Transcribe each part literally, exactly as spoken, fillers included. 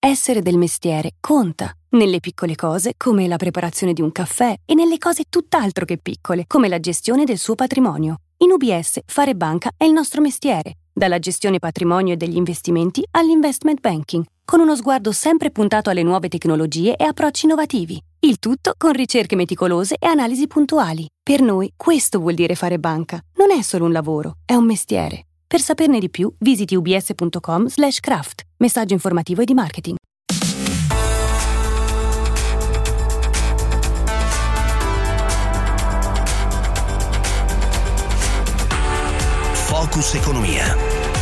Essere del mestiere conta. Nelle piccole cose, come la preparazione di un caffè, e nelle cose tutt'altro che piccole, come la gestione del suo patrimonio. In U B S, fare banca è il nostro mestiere. Dalla gestione patrimonio e degli investimenti all'investment banking, con uno sguardo sempre puntato alle nuove tecnologie e approcci innovativi. Il tutto con ricerche meticolose e analisi puntuali. Per noi questo vuol dire fare banca. Non è solo un lavoro, è un mestiere. Per saperne di più, visiti ubs.com slash craft. Messaggio informativo e di marketing. Focus Economia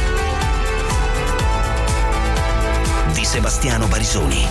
di Sebastiano Barisoni.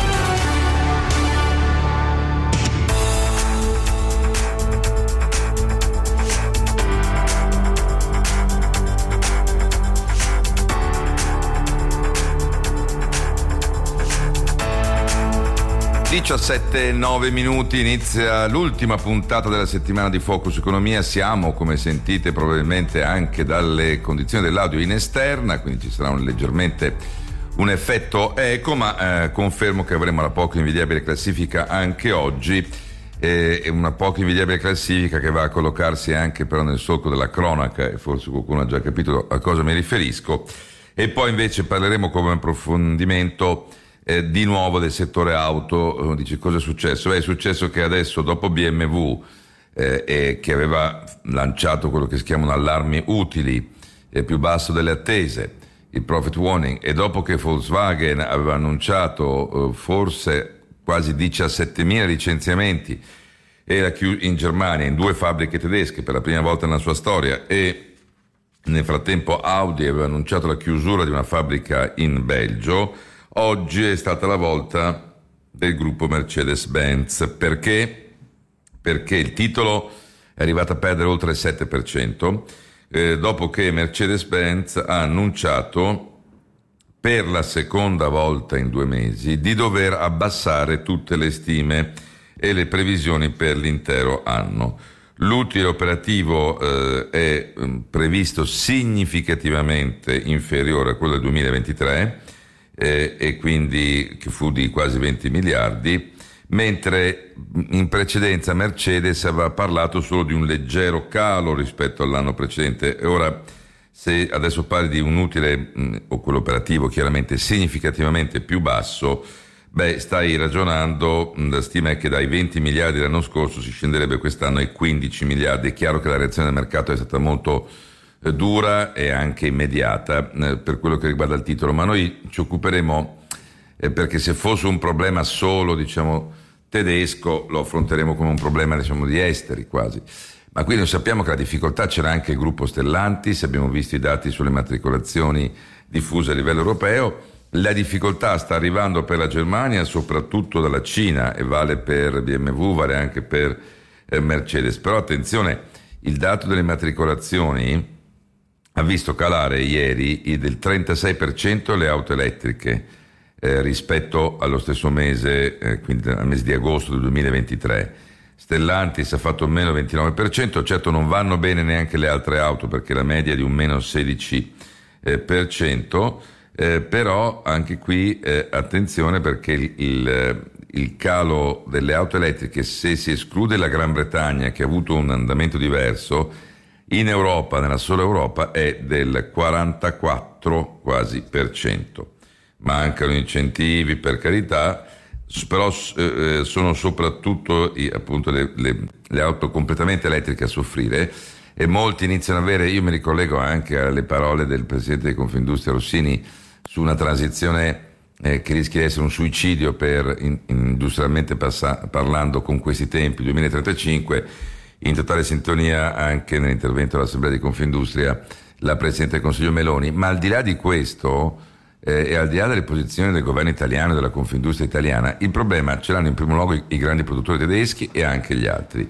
diciassette e nove minuti, inizia l'ultima puntata della settimana di Focus Economia. Siamo, come sentite probabilmente anche dalle condizioni dell'audio, in esterna, quindi ci sarà un, leggermente un effetto eco, ma eh, confermo che avremo la poco invidiabile classifica anche oggi, e eh, una poco invidiabile classifica che va a collocarsi anche però nel solco della cronaca, e forse qualcuno ha già capito a cosa mi riferisco. E poi invece parleremo come approfondimento Eh, di nuovo del settore auto. Dici, cosa è successo? Beh, è successo che adesso, dopo B M W, eh, eh, che aveva lanciato quello che si chiamano allarmi utili, eh, più basso delle attese, il profit warning, e dopo che Volkswagen aveva annunciato eh, forse quasi diciassettemila licenziamenti, era chiuso in Germania, in due fabbriche tedesche per la prima volta nella sua storia, e nel frattempo Audi aveva annunciato la chiusura di una fabbrica in Belgio. Oggi è stata la volta del gruppo Mercedes-Benz. Perché? Perché il titolo è arrivato a perdere oltre il sette per cento, eh, dopo che Mercedes-Benz ha annunciato per la seconda volta in due mesi di dover abbassare tutte le stime e le previsioni per l'intero anno. L'utile operativo eh, è previsto significativamente inferiore a quello del duemilaventitré, Eh, e quindi che fu di quasi venti miliardi, mentre in precedenza Mercedes aveva parlato solo di un leggero calo rispetto all'anno precedente. E ora, se adesso parli di un utile mh, o quello operativo chiaramente significativamente più basso, beh, stai ragionando, mh, la stima è che dai venti miliardi l'anno scorso si scenderebbe quest'anno ai quindici miliardi. È chiaro che la reazione del mercato è stata molto dura e anche immediata eh, per quello che riguarda il titolo, ma noi ci occuperemo, eh, perché se fosse un problema solo, diciamo, tedesco, lo affronteremo come un problema, diciamo, di esteri quasi. Ma qui noi sappiamo che la difficoltà c'era anche il gruppo Stellantis, abbiamo visto i dati sulle matricolazioni diffuse a livello europeo. La difficoltà sta arrivando per la Germania, soprattutto dalla Cina, e vale per B M W, vale anche per eh, Mercedes. Però attenzione, il dato delle matricolazioni ha visto calare ieri del trentasei per cento le auto elettriche eh, rispetto allo stesso mese, eh, quindi al mese di agosto del duemilaventitré. Stellantis ha fatto un meno ventinove per cento, certo non vanno bene neanche le altre auto perché la media è di un meno sedici per cento, eh, però anche qui eh, attenzione, perché il, il, il calo delle auto elettriche, se si esclude la Gran Bretagna che ha avuto un andamento diverso, in Europa, nella sola Europa, è del quarantaquattro quasi per cento. Mancano incentivi, per carità, però eh, sono soprattutto i, appunto le, le, le auto completamente elettriche a soffrire, e molti iniziano a avere, io mi ricollego anche alle parole del presidente di Confindustria Rossini su una transizione eh, che rischia di essere un suicidio per in, industrialmente passa, parlando con questi tempi, duemilatrentacinque, in totale sintonia anche nell'intervento dell'Assemblea di Confindustria la Presidente del Consiglio Meloni. Ma al di là di questo eh, e al di là delle posizioni del governo italiano e della Confindustria italiana, il problema ce l'hanno in primo luogo i, i grandi produttori tedeschi e anche gli altri.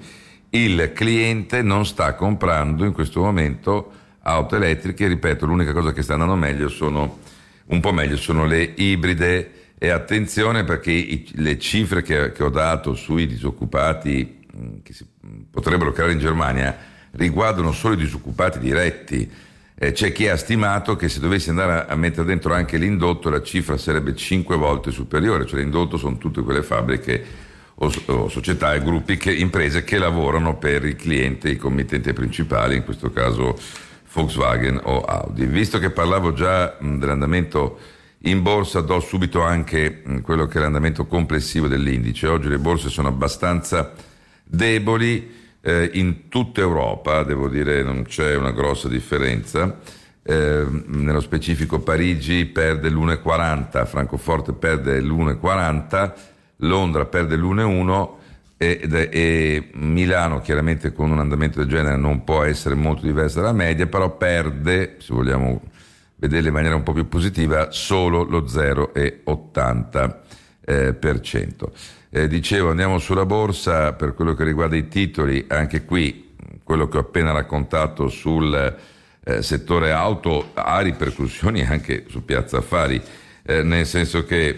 Il cliente non sta comprando in questo momento auto elettriche, ripeto, l'unica cosa che sta andando meglio sono un po' meglio sono le ibride. E attenzione, perché i, le cifre che, che ho dato sui disoccupati che si potrebbero creare in Germania riguardano solo i disoccupati diretti, Eh, c'è chi ha stimato che se dovessi andare a, a mettere dentro anche l'indotto la cifra sarebbe cinque volte superiore, cioè l'indotto sono tutte quelle fabbriche o, o società e gruppi, che, imprese che lavorano per il cliente, i committenti principali, in questo caso Volkswagen o Audi. Visto che parlavo già mh, dell'andamento in borsa, do subito anche mh, quello che è l'andamento complessivo dell'indice. Oggi le borse sono abbastanza deboli. Eh, in tutta Europa, devo dire, non c'è una grossa differenza. Eh, nello specifico Parigi perde l'uno virgola quaranta, Francoforte perde l'uno virgola quaranta, Londra perde l'uno virgola uno e, e Milano, chiaramente con un andamento del genere non può essere molto diversa dalla media, però perde, se vogliamo vederla in maniera un po' più positiva, solo lo zero virgola ottanta eh, per cento. Eh, dicevo, andiamo sulla borsa. Per quello che riguarda i titoli, anche qui quello che ho appena raccontato sul eh, settore auto ha ripercussioni anche su Piazza Affari, eh, nel senso che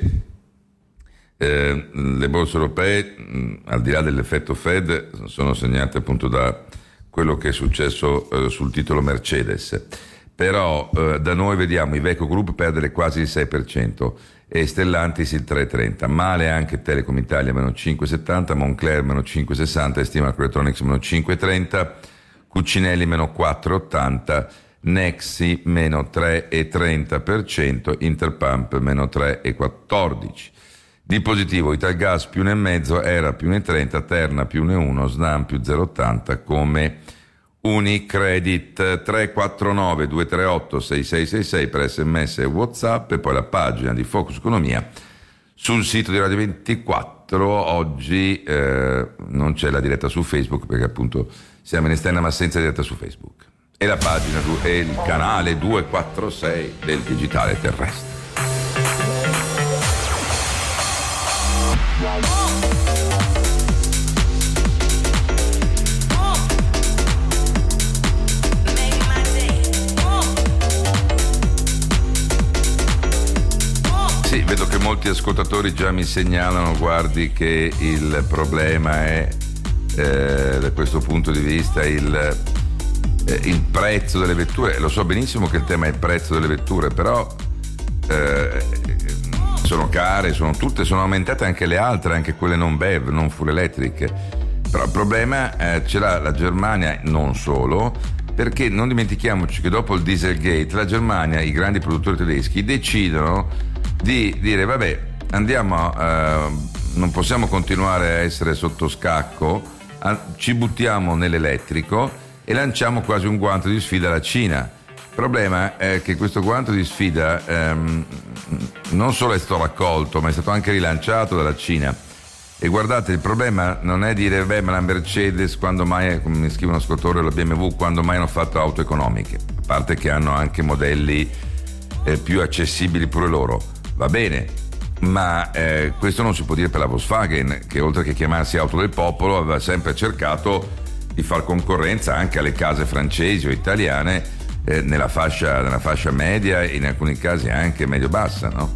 eh, le borse europee, mh, al di là dell'effetto Fed, sono segnate appunto da quello che è successo eh, sul titolo Mercedes. Però eh, da noi vediamo Iveco Group perdere quasi il sei per cento e Stellantis il tre virgola trenta. Male anche Telecom Italia meno cinque virgola settanta, Moncler meno cinque virgola sessanta, Estima Electronics meno cinque virgola trenta, Cucinelli meno quattro virgola ottanta, Nexi meno tre virgola trenta per cento, Interpump meno tre virgola quattordici. Di positivo Italgas più uno virgola cinque, Era più uno virgola trenta, Terna più uno virgola uno, Snam più zero virgola ottanta, come Unicredit. Tre quattro nove due tre otto sei sei sei sei per sms e WhatsApp, e poi la pagina di Focus Economia sul sito di Radio ventiquattro. Oggi eh, non c'è la diretta su Facebook perché appunto siamo in esterna, ma senza diretta su Facebook, e la pagina e il canale duecentoquarantasei del digitale terrestre. Sì, vedo che molti ascoltatori già mi segnalano, guardi, che il problema è, eh, da questo punto di vista, il, eh, il prezzo delle vetture. Lo so benissimo che il tema è il prezzo delle vetture, però eh, sono care, sono tutte, sono aumentate anche le altre, anche quelle non B E V, non full electric. Però il problema eh, ce l'ha la Germania, non solo, perché non dimentichiamoci che dopo il Dieselgate la Germania, i grandi produttori tedeschi, decidono di dire vabbè, andiamo, eh, non possiamo continuare a essere sotto scacco, a, ci buttiamo nell'elettrico e lanciamo quasi un guanto di sfida alla Cina. Il problema è che questo guanto di sfida ehm, non solo è stato raccolto, ma è stato anche rilanciato dalla Cina. E guardate, il problema non è dire beh, ma la Mercedes, quando mai, come mi scrive un ascoltatore, la B M W, quando mai hanno fatto auto economiche, a parte che hanno anche modelli eh, più accessibili pure loro. Va bene, ma eh, questo non si può dire per la Volkswagen, che oltre che chiamarsi auto del popolo aveva sempre cercato di far concorrenza anche alle case francesi o italiane eh, nella fascia, nella fascia media e in alcuni casi anche medio-bassa, no?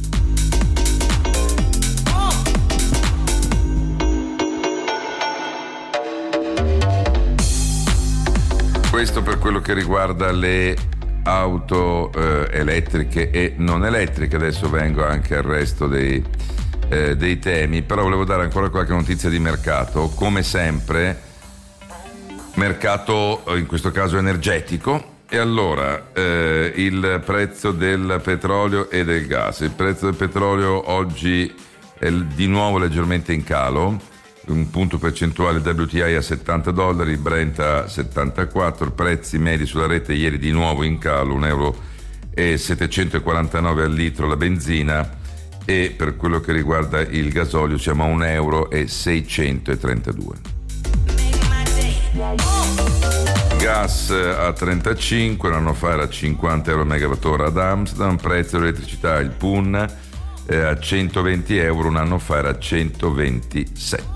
Questo per quello che riguarda le auto eh, elettriche e non elettriche. Adesso vengo anche al resto dei, eh, dei temi, però volevo dare ancora qualche notizia di mercato. Come sempre, mercato in questo caso energetico. E allora eh, il prezzo del petrolio e del gas. Il prezzo del petrolio oggi è di nuovo leggermente in calo, un punto percentuale W T I a settanta dollari, Brent a settantaquattro, prezzi medi sulla rete ieri di nuovo in calo, un euro e settecentoquarantanove al litro la benzina, e per quello che riguarda il gasolio siamo a un euro e seicentotrentadue. Gas a trentacinque, un anno fa era cinquanta euro megawattora ad Amsterdam, prezzo dell'elettricità, il P U N eh, a centoventi euro, un anno fa era centoventisette.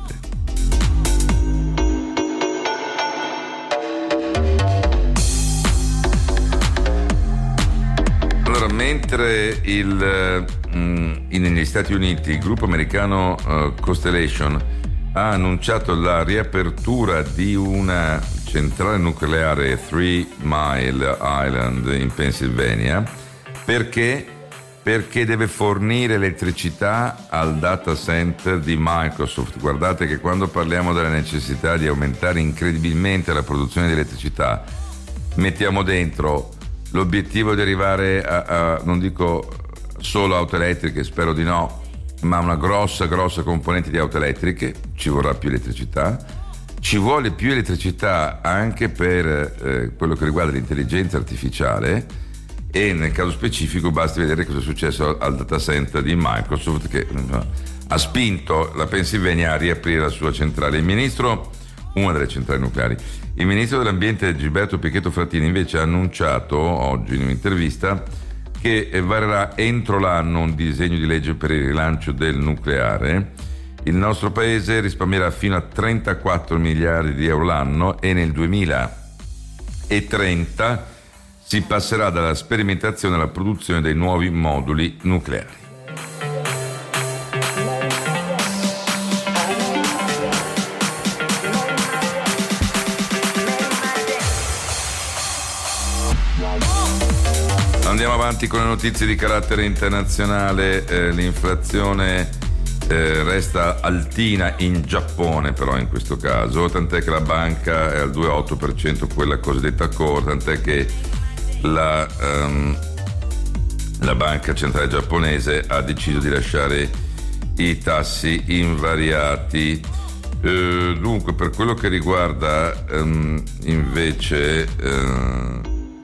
Allora, mentre il, mh, negli Stati Uniti il gruppo americano uh, Constellation ha annunciato la riapertura di una, centrale nucleare Three Mile Island in Pennsylvania. Perché? Perché deve fornire elettricità al data center di Microsoft. Guardate che quando parliamo della necessità di aumentare incredibilmente la produzione di elettricità, mettiamo dentro l'obiettivo di arrivare a, a non dico solo auto elettriche, spero di no, ma una grossa grossa componente di auto elettriche. Ci vorrà più elettricità, ci vuole più elettricità anche per eh, quello che riguarda l'intelligenza artificiale, e nel caso specifico basti vedere cosa è successo al data center di Microsoft, che no, ha spinto la Pennsylvania a riaprire la sua centrale. Il ministro, una delle centrali nucleari, il ministro dell'ambiente Gilberto Pichetto Frattini invece ha annunciato oggi in un'intervista che varerà entro l'anno un disegno di legge per il rilancio del nucleare. Il nostro paese risparmierà fino a trentaquattro miliardi di euro l'anno e nel duemilatrenta si passerà dalla sperimentazione alla produzione dei nuovi moduli nucleari. Andiamo avanti con le notizie di carattere internazionale. Eh, l'inflazione eh, resta altina in Giappone, però in questo caso, tant'è che la banca è al due virgola otto per cento, quella cosiddetta core, tant'è che La, um, la banca centrale giapponese ha deciso di lasciare i tassi invariati. Uh, dunque, per quello che riguarda um, invece uh,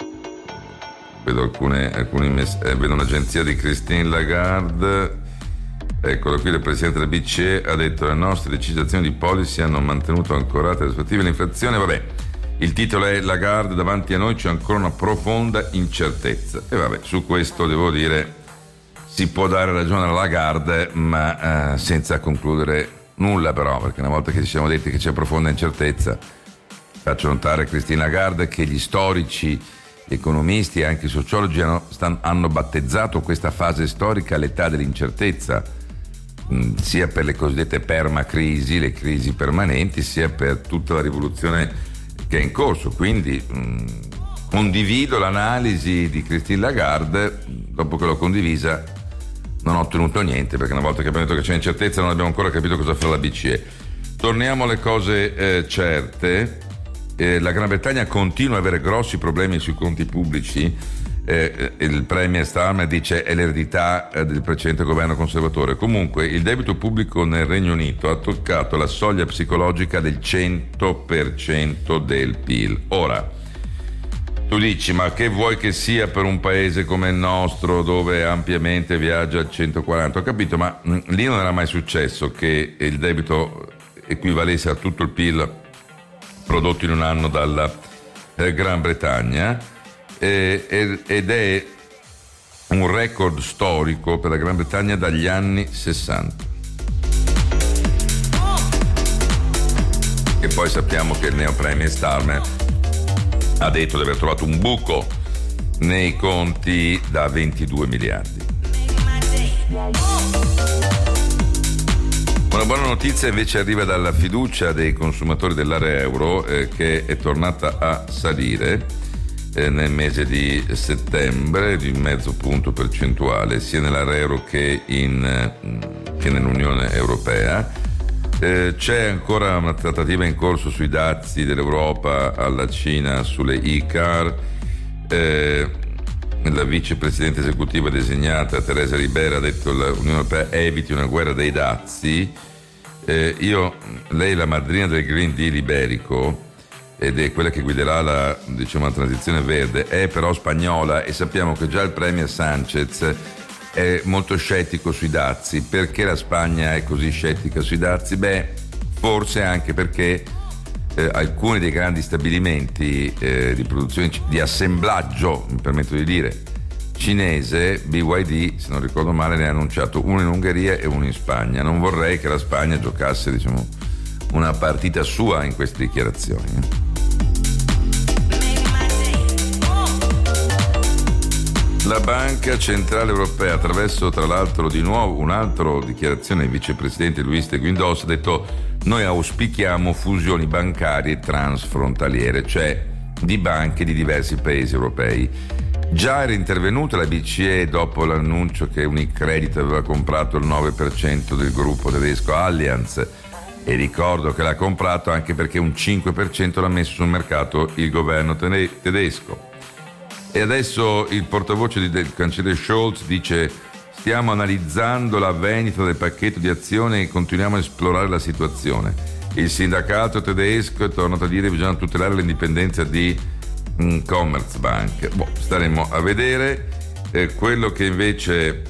vedo alcune, alcuni mess- eh, vedo un'agenzia di Christine Lagarde, eccolo qui, il presidente della B C E ha detto: le nostre decisioni di policy hanno mantenuto ancorate le aspettative dell'inflazione. Vabbè, il titolo è Lagarde, davanti a noi c'è ancora una profonda incertezza. E vabbè, su questo devo dire si può dare ragione alla Lagarde, ma eh, senza concludere nulla, però, perché una volta che ci siamo detti che c'è profonda incertezza, faccio notare a Christine Lagarde che gli storici, gli economisti e anche i sociologi hanno, stanno, hanno battezzato questa fase storica l'età dell'incertezza, mh, sia per le cosiddette permacrisi, le crisi permanenti, sia per tutta la rivoluzione che è in corso. Quindi mh, condivido l'analisi di Christine Lagarde. Dopo che l'ho condivisa non ho ottenuto niente, perché una volta che abbiamo detto che c'è incertezza non abbiamo ancora capito cosa fa la B C E. Torniamo alle cose eh, certe. Eh, la Gran Bretagna continua ad avere grossi problemi sui conti pubblici. Eh, il premier Starmer dice è l'eredità eh, del precedente governo conservatore. Comunque il debito pubblico nel Regno Unito ha toccato la soglia psicologica del cento per cento del P I L. Ora tu dici: ma che vuoi che sia per un paese come il nostro, dove ampiamente viaggia al centoquaranta? Ho capito, ma mh, lì non era mai successo che il debito equivalesse a tutto il P I L prodotto in un anno dalla eh, Gran Bretagna. Ed è un record storico per la Gran Bretagna dagli anni sessanta. E poi sappiamo che il neo premier Starmer ha detto di aver trovato un buco nei conti da ventidue miliardi. Una buona notizia invece arriva dalla fiducia dei consumatori dell'area euro, eh, che è tornata a salire nel mese di settembre di mezzo punto percentuale, sia nell'area euro che, in, che nell'Unione Europea. Eh, c'è ancora una trattativa in corso sui dazi dell'Europa alla Cina sulle e-car. Eh, la vicepresidente esecutiva designata Teresa Ribera ha detto che l'Unione Europea eviti una guerra dei dazi. Eh, io, lei è la madrina del Green Deal iberico ed è quella che guiderà la, diciamo, la transizione verde, è però spagnola, e sappiamo che già il premier Sanchez è molto scettico sui dazi. Perché la Spagna è così scettica sui dazi? Beh, forse anche perché eh, alcuni dei grandi stabilimenti eh, di produzione, di assemblaggio, mi permetto di dire, cinese, B Y D, se non ricordo male, ne ha annunciato uno in Ungheria e uno in Spagna. Non vorrei che la Spagna giocasse, diciamo, una partita sua in queste dichiarazioni. La Banca Centrale Europea, attraverso tra l'altro di nuovo un'altra dichiarazione del vicepresidente Luis de Guindos, ha detto noi auspichiamo fusioni bancarie transfrontaliere, cioè di banche di diversi paesi europei. Già era intervenuta la B C E dopo l'annuncio che Unicredit aveva comprato il nove per cento del gruppo tedesco Allianz, e ricordo che l'ha comprato anche perché un cinque per cento l'ha messo sul mercato il governo tedesco. E adesso il portavoce del cancelliere Scholz dice: stiamo analizzando la vendita del pacchetto di azioni e continuiamo a esplorare la situazione. Il sindacato tedesco è tornato a dire che bisogna tutelare l'indipendenza di mm, Commerzbank. Boh, staremo a vedere. Eh, quello che invece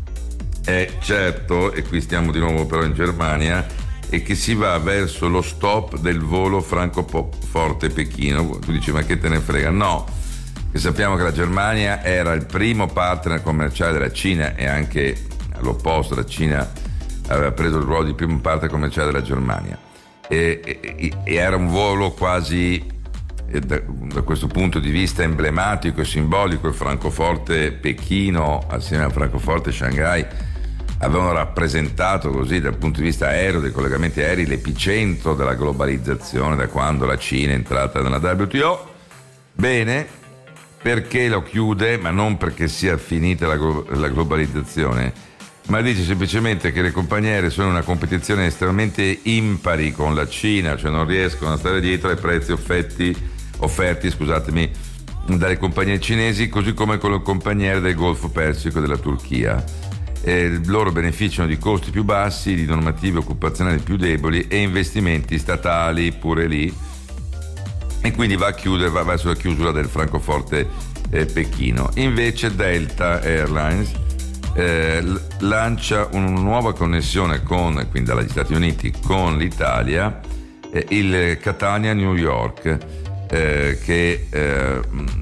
è certo, e qui stiamo di nuovo però in Germania, è che si va verso lo stop del volo Francoforte-Pechino. Tu dici, ma che te ne frega? No, che sappiamo che la Germania era il primo partner commerciale della Cina, e anche all'opposto la Cina aveva preso il ruolo di primo partner commerciale della Germania, e, e, e era un volo quasi eh, da, da questo punto di vista emblematico e simbolico. Il Francoforte-Pechino assieme al Francoforte-Shanghai avevano rappresentato, così dal punto di vista aereo, dei collegamenti aerei, l'epicentro della globalizzazione da quando la Cina è entrata nella W T O. Bene, perché lo chiude? Ma non perché sia finita la, la globalizzazione, ma dice semplicemente che le compagnie aeree sono in una competizione estremamente impari con la Cina, cioè non riescono a stare dietro ai prezzi offerti, offerti scusatemi, dalle compagnie cinesi, così come con le compagnie aeree del Golfo Persico e della Turchia. Eh, loro beneficiano di costi più bassi, di normative occupazionali più deboli e investimenti statali pure lì, e quindi va a chiudere, va verso la chiusura del Francoforte eh, Pechino. Invece Delta Airlines eh, l- lancia una nuova connessione con, quindi dagli Stati Uniti, con l'Italia, eh, il Catania-New York, eh, che eh,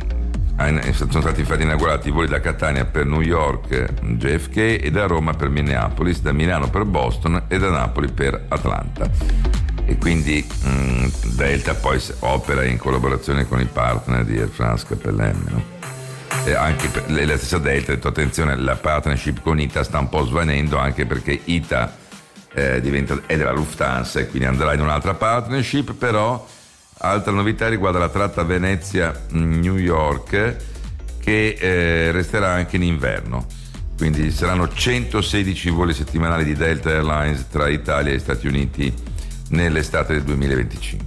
sono stati infatti inaugurati i voli da Catania per New York J F K e da Roma per Minneapolis, da Milano per Boston e da Napoli per Atlanta. E quindi mh, Delta poi opera in collaborazione con i partner di Air France K L M, no? E anche per, la stessa Delta ha detto: attenzione, la partnership con I T A sta un po' svanendo, anche perché I T A eh, diventa, è della Lufthansa e quindi andrà in un'altra partnership. Però altra novità riguarda la tratta Venezia-New York, che eh, resterà anche in inverno, quindi saranno centosedici voli settimanali di Delta Airlines tra Italia e Stati Uniti nell'estate del duemilaventicinque.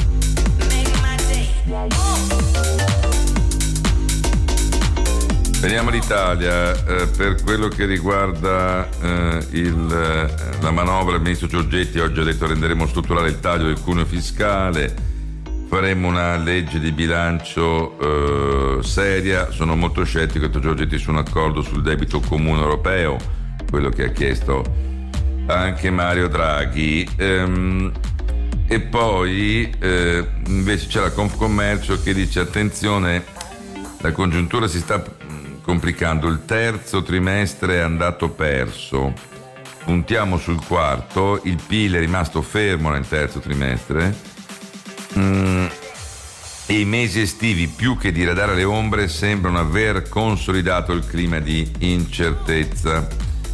Veniamo all'Italia. Eh, per quello che riguarda eh, il, la manovra, il ministro Giorgetti oggi ha detto: renderemo strutturale il taglio del cuneo fiscale, faremo una legge di bilancio eh, seria. Sono molto scettico, ha detto Giorgetti, su un accordo sul debito comune europeo, quello che ha chiesto anche Mario Draghi. Ehm, e poi eh, invece c'è la Confcommercio che dice: attenzione, la congiuntura si sta complicando, il terzo trimestre è andato perso, puntiamo sul quarto, il P I L è rimasto fermo nel terzo trimestre, mm, e i mesi estivi, più che diradare le ombre, sembrano aver consolidato il clima di incertezza.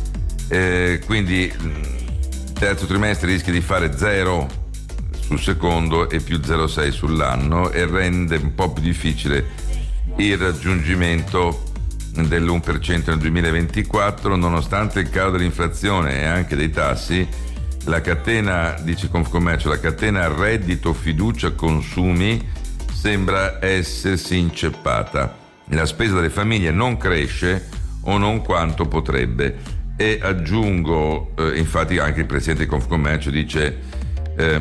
Eh, quindi il terzo trimestre rischia di fare zero sul secondo e più zero virgola sei sull'anno, e rende un po' più difficile il raggiungimento dell'uno per cento nel duemilaventiquattro, nonostante il calo dell'inflazione e anche dei tassi. La catena, dice Confcommercio, la catena reddito, fiducia, consumi sembra essersi inceppata. La spesa delle famiglie non cresce o non quanto potrebbe. E aggiungo, eh, infatti anche il presidente di Confcommercio dice eh,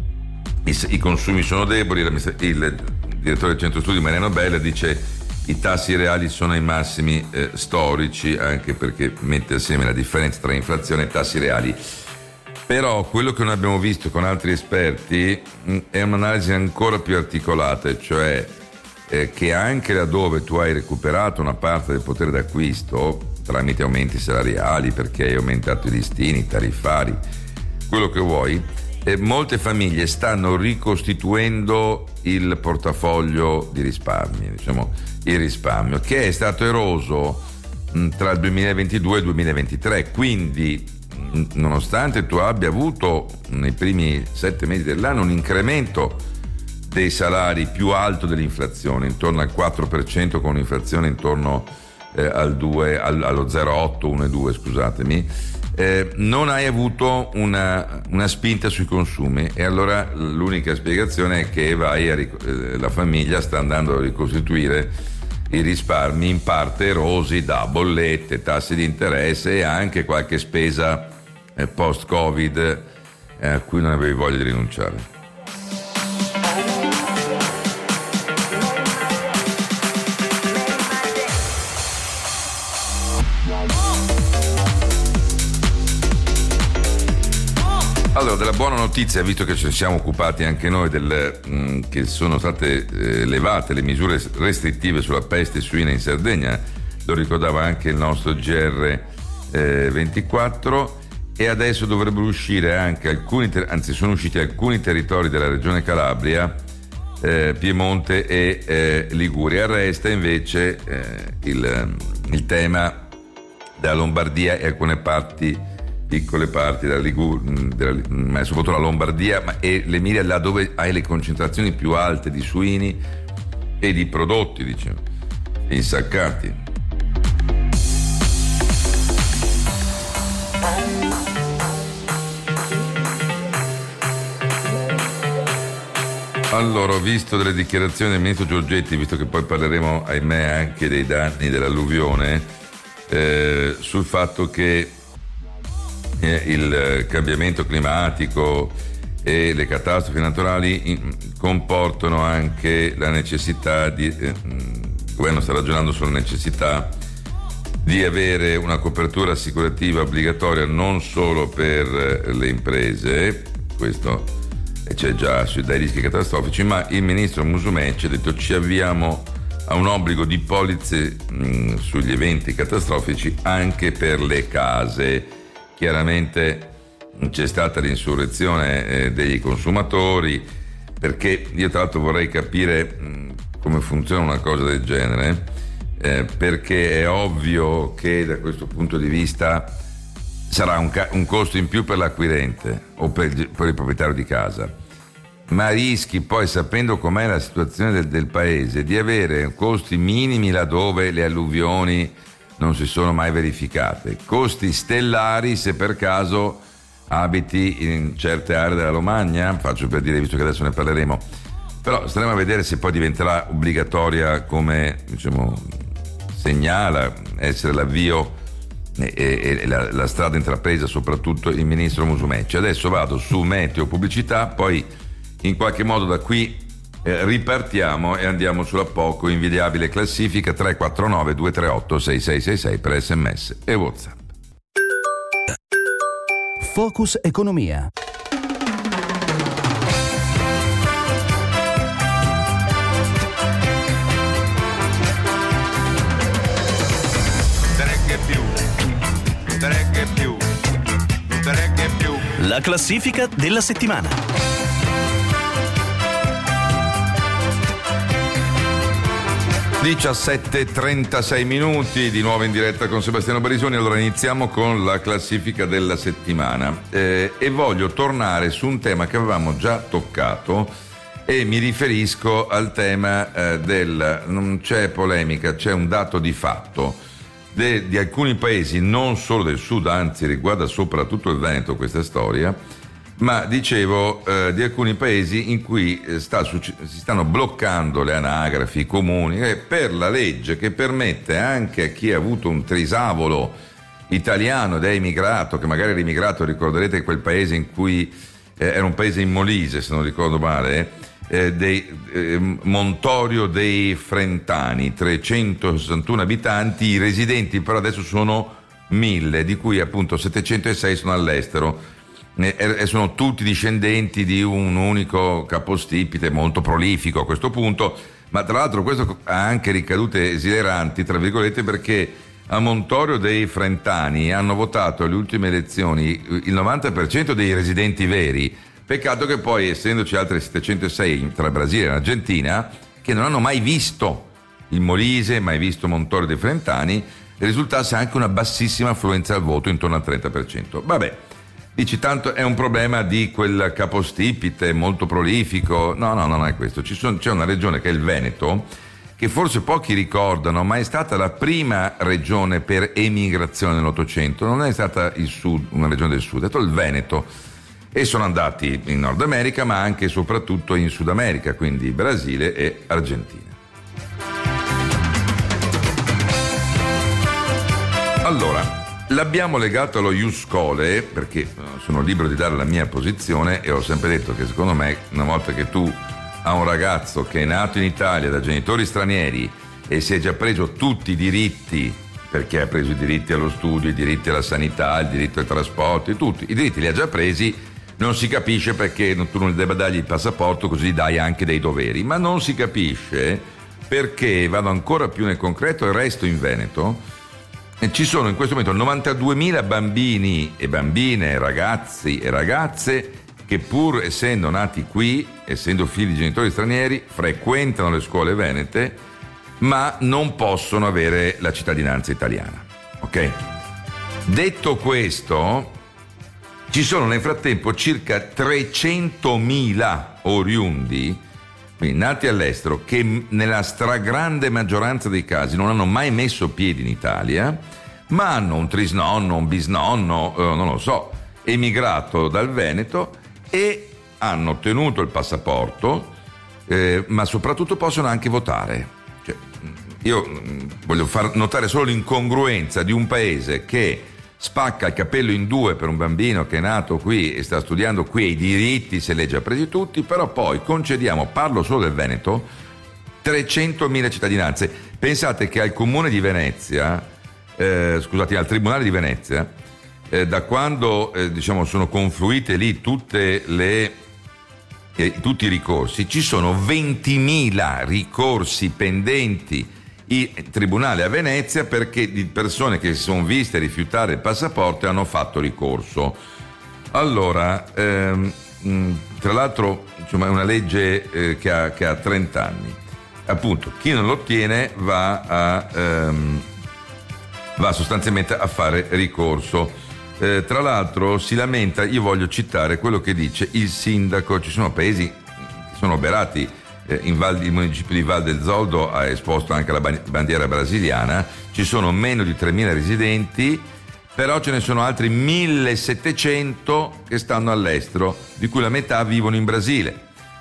i, i consumi sono deboli. Il, il direttore del centro studi Mariano Bella dice: i tassi reali sono ai massimi eh, storici, anche perché mette assieme la differenza tra inflazione e tassi reali. Però quello che noi abbiamo visto con altri esperti mh, è un'analisi ancora più articolata, cioè eh, che anche laddove tu hai recuperato una parte del potere d'acquisto tramite aumenti salariali, perché hai aumentato i listini, tariffari, quello che vuoi, e molte famiglie stanno ricostituendo il portafoglio di risparmi, diciamo il risparmio, che è stato eroso mh, tra il duemilaventidue e il duemilaventitré, quindi nonostante tu abbia avuto nei primi sette mesi dell'anno un incremento dei salari più alto dell'inflazione, intorno al quattro per cento, con un'inflazione intorno eh, al due, al, allo zero virgola otto, uno virgola due, scusatemi, eh, non hai avuto una, una spinta sui consumi, e allora l'unica spiegazione è che vai a ric- eh, la famiglia sta andando a ricostituire i risparmi in parte erosi da bollette, tassi di interesse e anche qualche spesa eh, post-Covid eh, a cui non avevi voglia di rinunciare. Allora, della buona notizia, visto che ci siamo occupati anche noi del, mh, che sono state eh, levate le misure restrittive sulla peste suina in Sardegna, lo ricordava anche il nostro G R eh, ventiquattro, e adesso dovrebbero uscire anche alcuni, ter- anzi sono usciti alcuni territori della regione Calabria, eh, Piemonte e eh, Liguria. Resta invece eh, il, il tema della Lombardia e alcune parti piccole parti della Liguria, ma soprattutto la Lombardia ma e l'Emilia, là dove hai le concentrazioni più alte di suini e di prodotti, diciamo, insaccati. Allora, ho visto delle dichiarazioni del ministro Giorgetti, visto che poi parleremo, ahimè, anche dei danni dell'alluvione, eh, sul fatto che il cambiamento climatico e le catastrofi naturali comportano anche la necessità di eh, il governo sta ragionando sulla necessità di avere una copertura assicurativa obbligatoria non solo per le imprese, questo c'è già dai rischi catastrofici, ma il ministro Musumeci ha detto ci avviamo a un obbligo di polizze mh, sugli eventi catastrofici anche per le case. Chiaramente c'è stata l'insurrezione eh, degli consumatori, perché io tra l'altro vorrei capire mh, come funziona una cosa del genere, eh, perché è ovvio che da questo punto di vista sarà un, ca- un costo in più per l'acquirente o per il, per il proprietario di casa, ma rischi poi, sapendo com'è la situazione del, del paese, di avere costi minimi laddove le alluvioni non si sono mai verificate, costi stellari se per caso abiti in certe aree della Romagna, faccio per dire, visto che adesso ne parleremo, però staremo a vedere se poi diventerà obbligatoria, come diciamo segnala essere l'avvio e, e, e la, la strada intrapresa soprattutto il ministro Musumeci. Adesso vado su Meteo Pubblicità, poi in qualche modo da qui Eh, ripartiamo e andiamo sulla poco invidiabile classifica tre quattro nove due tre otto sei sei sei sei per sms e WhatsApp. Focus Economia. La classifica della settimana. diciassette e trentasei minuti, di nuovo in diretta con Sebastiano Barisoni. Allora iniziamo con la classifica della settimana eh, e voglio tornare su un tema che avevamo già toccato, e mi riferisco al tema eh, del, non c'è polemica, c'è un dato di fatto de, di alcuni paesi, non solo del sud, anzi riguarda soprattutto il Veneto questa storia, ma dicevo eh, di alcuni paesi in cui eh, sta, si stanno bloccando le anagrafi, i comuni, eh, per la legge che permette anche a chi ha avuto un trisavolo italiano ed è immigrato, che magari era immigrato, ricorderete quel paese in cui eh, era un paese in Molise, se non ricordo male, eh, dei, eh, Montorio dei Frentani, trecentosessantuno abitanti, i residenti però adesso sono mille, di cui appunto settecentosei sono all'estero. E sono tutti discendenti di un unico capostipite molto prolifico a questo punto, ma tra l'altro questo ha anche ricadute esileranti, tra virgolette, perché a Montorio dei Frentani hanno votato alle ultime elezioni il novanta per cento dei residenti veri. Peccato che poi, essendoci altri settecentosei tra Brasile e Argentina che non hanno mai visto il Molise, mai visto Montorio dei Frentani, risultasse anche una bassissima affluenza al voto, intorno al trenta per cento. Vabbè, dici tanto è un problema di quel capostipite molto prolifico. No, no, non è questo. Ci sono, c'è una regione che è il Veneto, che forse pochi ricordano, ma è stata la prima regione per emigrazione nell'Ottocento. Non è stata il sud, una regione del sud, è stato il Veneto. E sono andati in Nord America, ma anche e soprattutto in Sud America, quindi Brasile e Argentina. Allora, l'abbiamo legato allo Ius Scholae perché sono libero di dare la mia posizione e ho sempre detto che secondo me una volta che tu hai un ragazzo che è nato in Italia da genitori stranieri e si è già preso tutti i diritti, perché ha preso i diritti allo studio, i diritti alla sanità, il diritto ai trasporti, tutti i diritti li ha già presi, non si capisce perché tu non debba dargli il passaporto, così dai anche dei doveri, ma non si capisce perché, vado ancora più nel concreto e resto in Veneto. Ci sono in questo momento novantaduemila bambini e bambine, ragazzi e ragazze che pur essendo nati qui, essendo figli di genitori stranieri, frequentano le scuole venete ma non possono avere la cittadinanza italiana. Ok? Detto questo, ci sono nel frattempo circa trecentomila oriundi, quindi nati all'estero, che nella stragrande maggioranza dei casi non hanno mai messo piedi in Italia, ma hanno un trisnonno, un bisnonno, eh, non lo so, emigrato dal Veneto e hanno ottenuto il passaporto, eh, ma soprattutto possono anche votare. Cioè, io mh, voglio far notare solo l'incongruenza di un paese che spacca il capello in due per un bambino che è nato qui e sta studiando qui e i diritti se li ha già presi tutti, però poi concediamo, parlo solo del Veneto, trecentomila cittadinanze. Pensate che al comune di Venezia, eh, scusate, al tribunale di Venezia, eh, da quando eh, diciamo sono confluite lì tutte le, eh, tutti i ricorsi, ci sono ventimila ricorsi pendenti il tribunale a Venezia perché di persone che si sono viste rifiutare il passaporto e hanno fatto ricorso. Allora, ehm, tra l'altro, insomma, è una legge eh, che, ha, che ha trenta anni. Appunto, chi non lo ottiene va a ehm, va sostanzialmente a fare ricorso. Eh, tra l'altro si lamenta, io voglio citare quello che dice il sindaco, ci sono paesi che sono oberati. In Val, il municipio di Val del Zoldo ha esposto anche la bandiera brasiliana, ci sono meno di tremila residenti, però ce ne sono altri millesettecento che stanno all'estero, di cui la metà vivono in Brasile.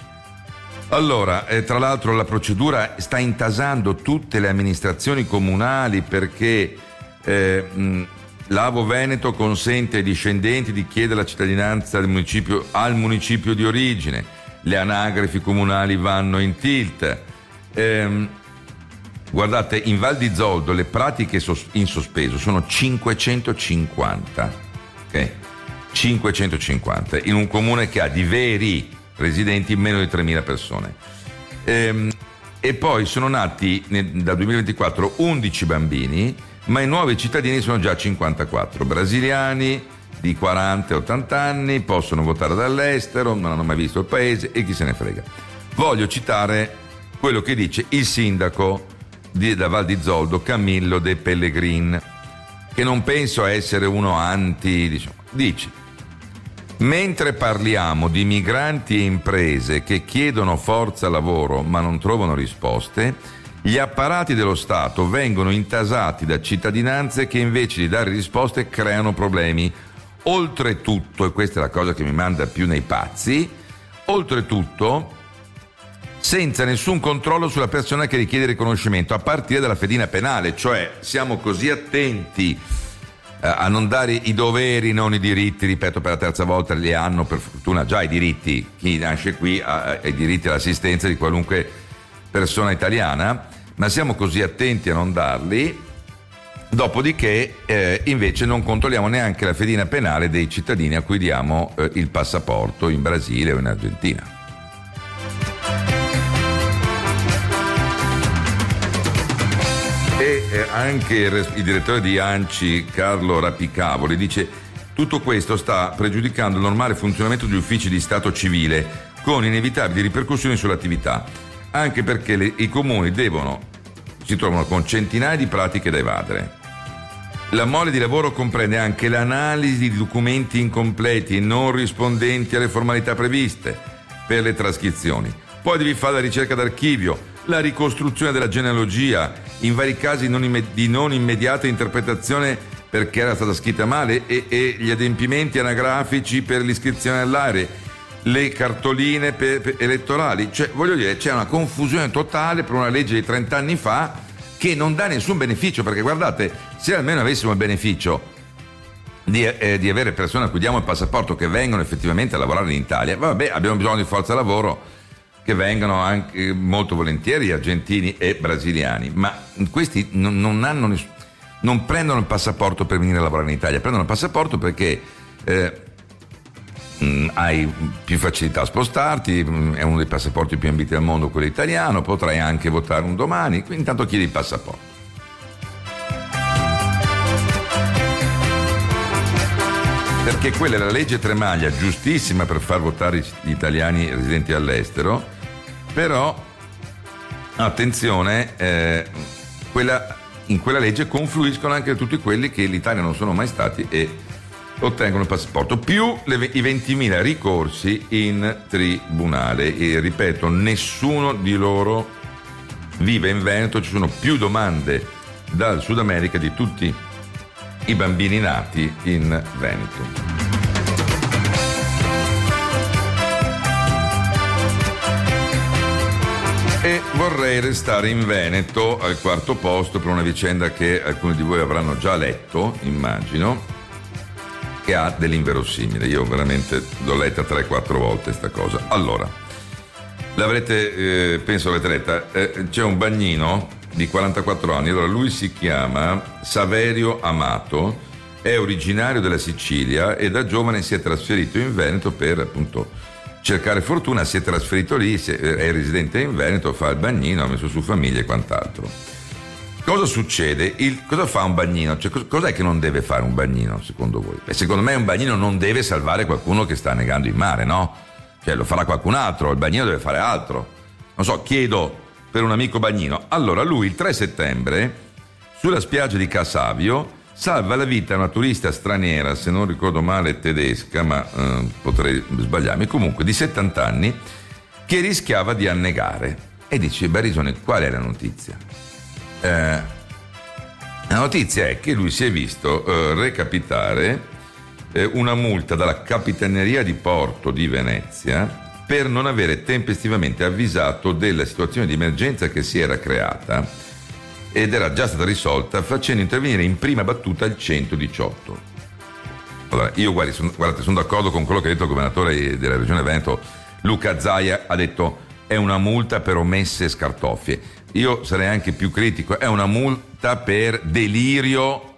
Allora, eh, tra l'altro la procedura sta intasando tutte le amministrazioni comunali perché eh, mh, l'Avo Veneto consente ai discendenti di chiedere la cittadinanza del municipio, al municipio di origine. Le anagrafi comunali vanno in tilt. Ehm, guardate, in Val di Zoldo le pratiche sos- in sospeso sono cinquecentocinquanta. Ok? cinquecentocinquanta in un comune che ha di veri residenti meno di tremila persone. Ehm, e poi sono nati nel, dal duemilaventiquattro undici bambini, ma i nuovi cittadini sono già cinquantaquattro. Brasiliani di quaranta ottanta anni, possono votare dall'estero, non hanno mai visto il paese e chi se ne frega. Voglio citare quello che dice il sindaco di, da Val di Zoldo, Camillo De Pellegrin, che non penso essere uno anti, diciamo. Dice: mentre parliamo di migranti e imprese che chiedono forza lavoro ma non trovano risposte, gli apparati dello Stato vengono intasati da cittadinanze che invece di dare risposte creano problemi. Oltretutto, e questa è la cosa che mi manda più nei pazzi, oltretutto senza nessun controllo sulla persona che richiede riconoscimento, a partire dalla fedina penale, cioè siamo così attenti eh, a non dare i doveri, non i diritti, ripeto per la terza volta, li hanno per fortuna già i diritti, chi nasce qui ha, ha i diritti all'assistenza di qualunque persona italiana, ma siamo così attenti a non darli. Dopodiché eh, invece non controlliamo neanche la fedina penale dei cittadini a cui diamo eh, il passaporto in Brasile o in Argentina. E eh, anche il, il direttore di ANCI, Carlo Rapicavoli, dice: tutto questo sta pregiudicando il normale funzionamento degli uffici di Stato civile, con inevitabili ripercussioni sull'attività, anche perché le, i comuni devono si trovano con centinaia di pratiche da evadere. La mole di lavoro comprende anche l'analisi di documenti incompleti e non rispondenti alle formalità previste per le trascrizioni. Poi devi fare la ricerca d'archivio, la ricostruzione della genealogia, in vari casi non imme- di non immediata interpretazione perché era stata scritta male, e, e gli adempimenti anagrafici per l'iscrizione all'area, le cartoline per, per elettorali. Cioè, voglio dire, c'è una confusione totale per una legge di trenta anni fa che non dà nessun beneficio, perché guardate, se almeno avessimo il beneficio di, eh, di avere persone a cui diamo il passaporto che vengono effettivamente a lavorare in Italia, vabbè, abbiamo bisogno di forza lavoro che vengono anche molto volentieri argentini e brasiliani, ma questi non, non hanno ness- non prendono il passaporto per venire a lavorare in Italia, prendono il passaporto perché eh, mh, hai più facilità a spostarti, mh, è uno dei passaporti più ambiti al mondo quello italiano, potrai anche votare un domani, quindi intanto chiedi il passaporto. Perché quella è la legge Tremaglia, giustissima per far votare gli italiani residenti all'estero, però attenzione, eh, quella, in quella legge confluiscono anche tutti quelli che in Italia non sono mai stati e ottengono il passaporto, più le, i ventimila ricorsi in tribunale. E ripeto, nessuno di loro vive in Veneto, ci sono più domande dal Sud America di tutti i bambini nati in Veneto. E vorrei restare in Veneto al quarto posto per una vicenda che alcuni di voi avranno già letto, immagino, che ha dell'inverosimile. Io veramente l'ho letta tre quattro volte sta cosa. Allora, l'avrete, eh, penso l'avrete letta, eh, c'è un bagnino di quarantaquattro anni, allora lui si chiama Saverio Amato, è originario della Sicilia e da giovane si è trasferito in Veneto per appunto cercare fortuna, si è trasferito lì, è residente in Veneto, fa il bagnino, ha messo su famiglia e quant'altro. Cosa succede? Il, cosa fa un bagnino? Cioè, cos, cos'è che non deve fare un bagnino secondo voi? Beh, secondo me un bagnino non deve salvare qualcuno che sta annegando in mare, no? Cioè lo farà qualcun altro, il bagnino deve fare altro. Non so, chiedo per un amico bagnino. Allora lui il tre settembre sulla spiaggia di Casavio salva la vita a una turista straniera, se non ricordo male tedesca, ma eh, potrei sbagliarmi, comunque di settanta anni, che rischiava di annegare. E dice, Barisone, qual è la notizia? Eh, la notizia è che lui si è visto eh, recapitare eh, una multa dalla Capitaneria di Porto di Venezia per non avere tempestivamente avvisato della situazione di emergenza che si era creata ed era già stata risolta facendo intervenire in prima battuta il centodiciotto. Allora, io guardi, son, guardate, sono d'accordo con quello che ha detto il governatore della regione Veneto, Luca Zaia, ha detto è una multa per omesse scartoffie. Io sarei anche più critico, è una multa per delirio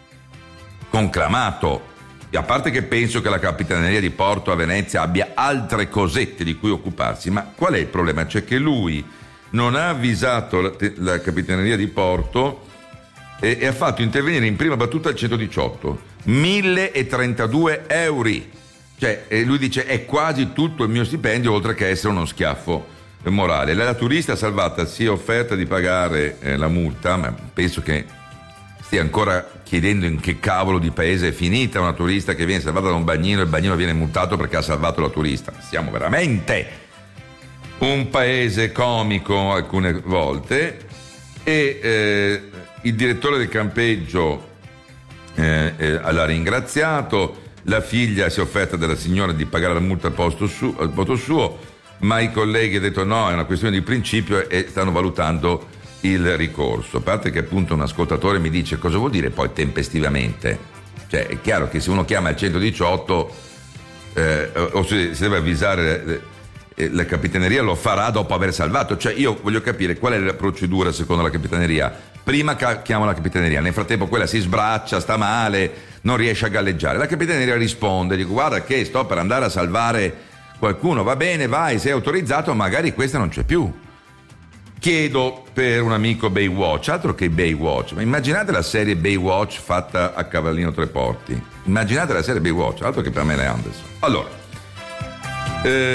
conclamato. A parte che penso che la Capitaneria di Porto a Venezia abbia altre cosette di cui occuparsi, ma qual è il problema? Cioè che lui non ha avvisato la, la Capitaneria di Porto e, e ha fatto intervenire in prima battuta il centodiciotto, milletrentadue euro. Cioè, e lui dice è quasi tutto il mio stipendio, oltre che essere uno schiaffo morale. La, la turista salvata si è offerta di pagare eh, la multa, ma penso che stia ancora chiedendo in che cavolo di paese è finita una turista che viene salvata da un bagnino e il bagnino viene multato perché ha salvato la turista. Siamo veramente un paese comico alcune volte. E eh, il direttore del campeggio eh, eh, l'ha ringraziato, la figlia si è offerta della signora di pagare la multa al posto, su, al posto suo, ma i colleghi hanno detto no, è una questione di principio e stanno valutando il ricorso. A parte che appunto un ascoltatore mi dice cosa vuol dire poi tempestivamente, cioè è chiaro che se uno chiama il centodiciotto eh, o se, se deve avvisare eh, la Capitaneria lo farà dopo aver salvato. Cioè io voglio capire qual è la procedura secondo la Capitaneria. Prima ca- chiamo la Capitaneria, nel frattempo quella si sbraccia, sta male, non riesce a galleggiare, la Capitaneria risponde, dico guarda che sto per andare a salvare qualcuno, va bene, vai, sei autorizzato, magari questa non c'è più. Chiedo per un amico Baywatch, altro che Baywatch, ma immaginate la serie Baywatch fatta a Cavallino Treporti, immaginate la serie Baywatch, altro che Pamela Anderson. Allora, eh,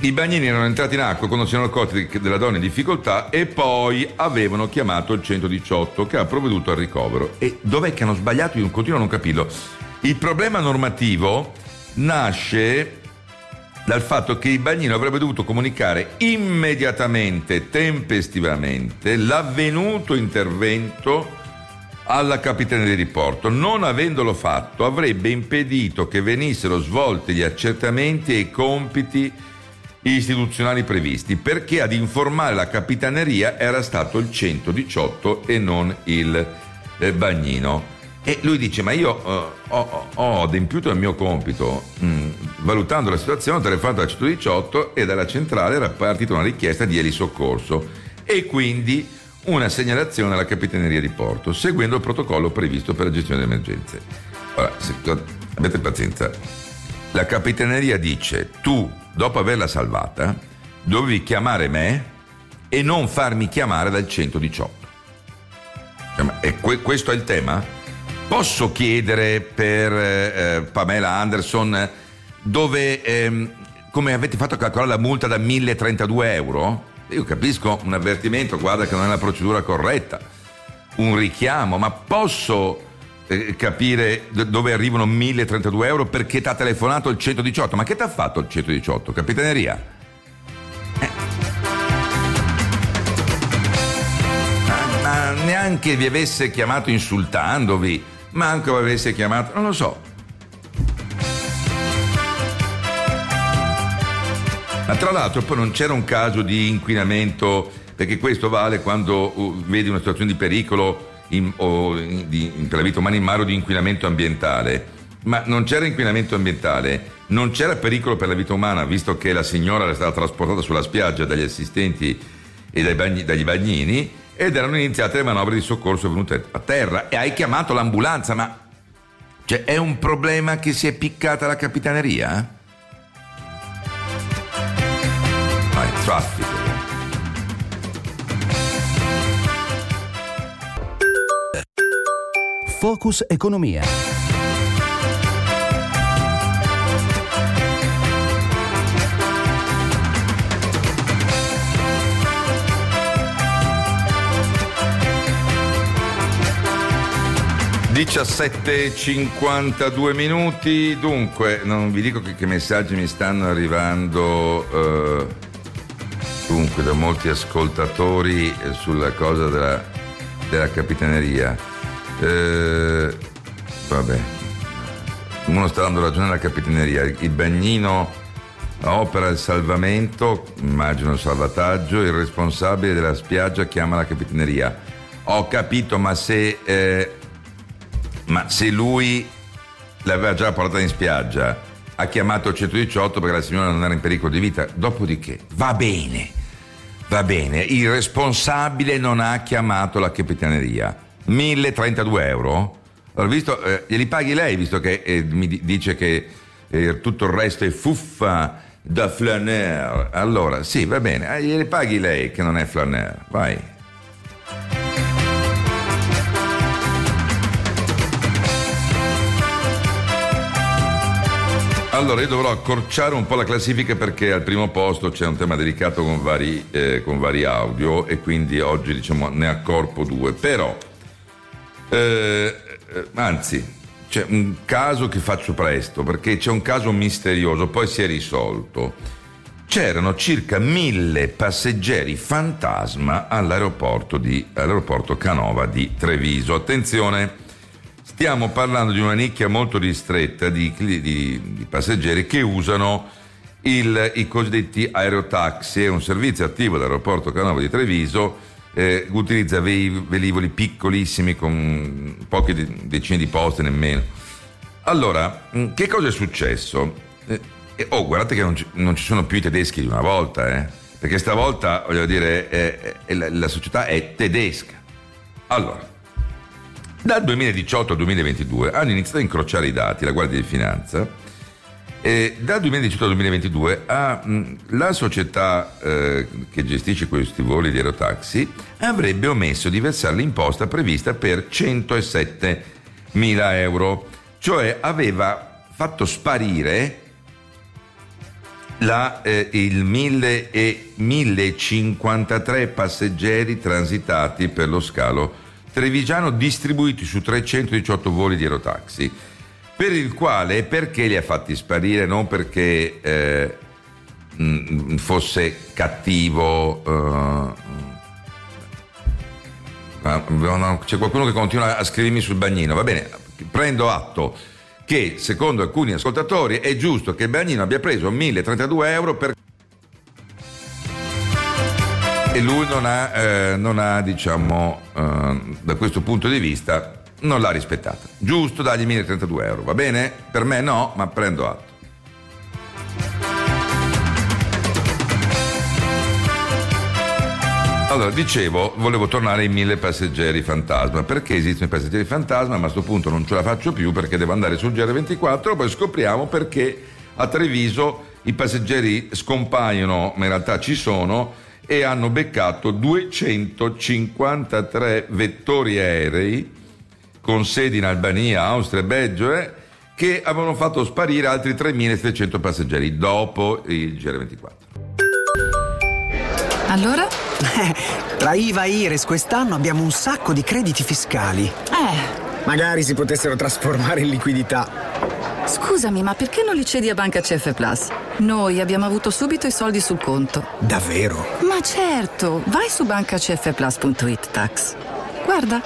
I bagnini erano entrati in acqua quando si erano accorti della donna in difficoltà e poi avevano chiamato il centodiciotto che ha provveduto al ricovero. E dov'è che hanno sbagliato? Io continuo a non capirlo. Il problema normativo nasce dal fatto che il bagnino avrebbe dovuto comunicare immediatamente, tempestivamente, l'avvenuto intervento alla Capitaneria di Porto. Non avendolo fatto, avrebbe impedito che venissero svolti gli accertamenti e i compiti istituzionali previsti, perché ad informare la Capitaneria era stato il centodiciotto e non il eh, bagnino. E lui dice: ma io uh, ho, ho adempiuto il mio compito, mh, valutando la situazione ho telefonato al centodiciotto e dalla centrale era partita una richiesta di elisoccorso e quindi una segnalazione alla Capitaneria di Porto, seguendo il protocollo previsto per la gestione delle emergenze. Ora, se, avete pazienza, la Capitaneria dice: tu, dopo averla salvata, dovevi chiamare me e non farmi chiamare dal centodiciotto. E que- questo è il tema? Posso chiedere per eh, Pamela Anderson dove, ehm, come avete fatto a calcolare la multa da mille trentadue euro? Io capisco un avvertimento, guarda che non è la procedura corretta, un richiamo, ma posso eh, capire d- dove arrivano mille trentadue euro perché ti ha telefonato il centodiciotto? Ma che ti ha fatto il centodiciotto? Capitaneria? Eh. Ma, ma neanche vi avesse chiamato insultandovi, manco vi avesse chiamato, non lo so. Ma tra l'altro poi non c'era un caso di inquinamento, perché questo vale quando uh, vedi una situazione di pericolo in, o in, di, per la vita umana in mare o di inquinamento ambientale. Ma non c'era inquinamento ambientale, non c'era pericolo per la vita umana, visto che la signora era stata trasportata sulla spiaggia dagli assistenti e dai bagni, dagli bagnini, ed erano iniziate le manovre di soccorso venute a terra e hai chiamato l'ambulanza. Ma cioè, è un problema che si è piccata la Capitaneria? Ah, il traffico. Focus Economia. diciassette e cinquantadue minuti. Dunque, non vi dico che, che messaggi mi stanno arrivando eh, dunque da molti ascoltatori eh, sulla cosa della, della Capitaneria. Eh, vabbè, uno sta dando ragione alla Capitaneria. Il bagnino opera il salvamento, immagino il salvataggio, il responsabile della spiaggia chiama la Capitaneria. Ho capito, ma se eh, ma se lui l'aveva già portata in spiaggia, ha chiamato il centodiciotto perché la signora non era in pericolo di vita, dopodiché va bene, va bene, il responsabile non ha chiamato la Capitaneria. mille trentadue euro? Allora, visto, eh, glieli paghi lei, visto che eh, mi d- dice che eh, tutto il resto è fuffa da flaneur. Allora, sì, va bene, eh, glieli paghi lei che non è flaneur, vai. Allora, io dovrò accorciare un po' la classifica perché al primo posto c'è un tema delicato con vari, eh, con vari audio e quindi oggi, diciamo, ne accorpo due. Però, eh, anzi, c'è un caso che faccio presto perché c'è un caso misterioso, poi si è risolto. C'erano circa mille passeggeri fantasma all'aeroporto, di, all'aeroporto Canova di Treviso. Attenzione! Stiamo parlando di una nicchia molto ristretta di, di, di passeggeri che usano il, i cosiddetti aerotaxi, è un servizio attivo dell'aeroporto Canova di Treviso, eh, utilizza vei, velivoli piccolissimi con poche decine di posti nemmeno. Allora, che cosa è successo? Eh, oh, guardate che non ci, non ci sono più i tedeschi di una volta, eh, perché stavolta, voglio dire, eh, eh, la, la società è tedesca. Allora, dal duemiladiciotto al duemilaventidue hanno iniziato a incrociare i dati la Guardia di Finanza e dal duemiladiciotto al duemilaventidue ha, mh, la società eh, che gestisce questi voli di aerotaxi avrebbe omesso di versare l'imposta prevista per centosettemila euro, cioè aveva fatto sparire la, eh, il mille e millecinquantatré passeggeri transitati per lo scalo trevigiano distribuiti su trecentodiciotto voli di Aerotaxi, per il quale e perché li ha fatti sparire, non perché eh, mh, fosse cattivo. Uh, c'è qualcuno che continua a scrivermi sul bagnino, va bene, prendo atto che secondo alcuni ascoltatori è giusto che il bagnino abbia preso mille e trentadue euro per... e lui non ha, eh, non ha diciamo, eh, da questo punto di vista non l'ha rispettata. Giusto dargli mille e trentadue euro, va bene? Per me no, ma prendo atto. Allora, dicevo, volevo tornare ai mille passeggeri fantasma. Perché esistono i passeggeri fantasma? Ma a questo punto non ce la faccio più perché devo andare sul G R ventiquattro, poi scopriamo perché a Treviso i passeggeri scompaiono, ma in realtà ci sono, e hanno beccato duecentocinquantatré vettori aerei con sedi in Albania, Austria e Belgio, eh, che avevano fatto sparire altri tremilasettecento passeggeri dopo il G R ventiquattro. Allora? Tra I V A e I R E S quest'anno abbiamo un sacco di crediti fiscali. Eh. Magari si potessero trasformare in liquidità. Scusami, ma perché non li cedi a Banca C F Plus? Noi abbiamo avuto subito i soldi sul conto. Davvero? Ma certo! Vai su banca c f plus punto it tax. Guarda.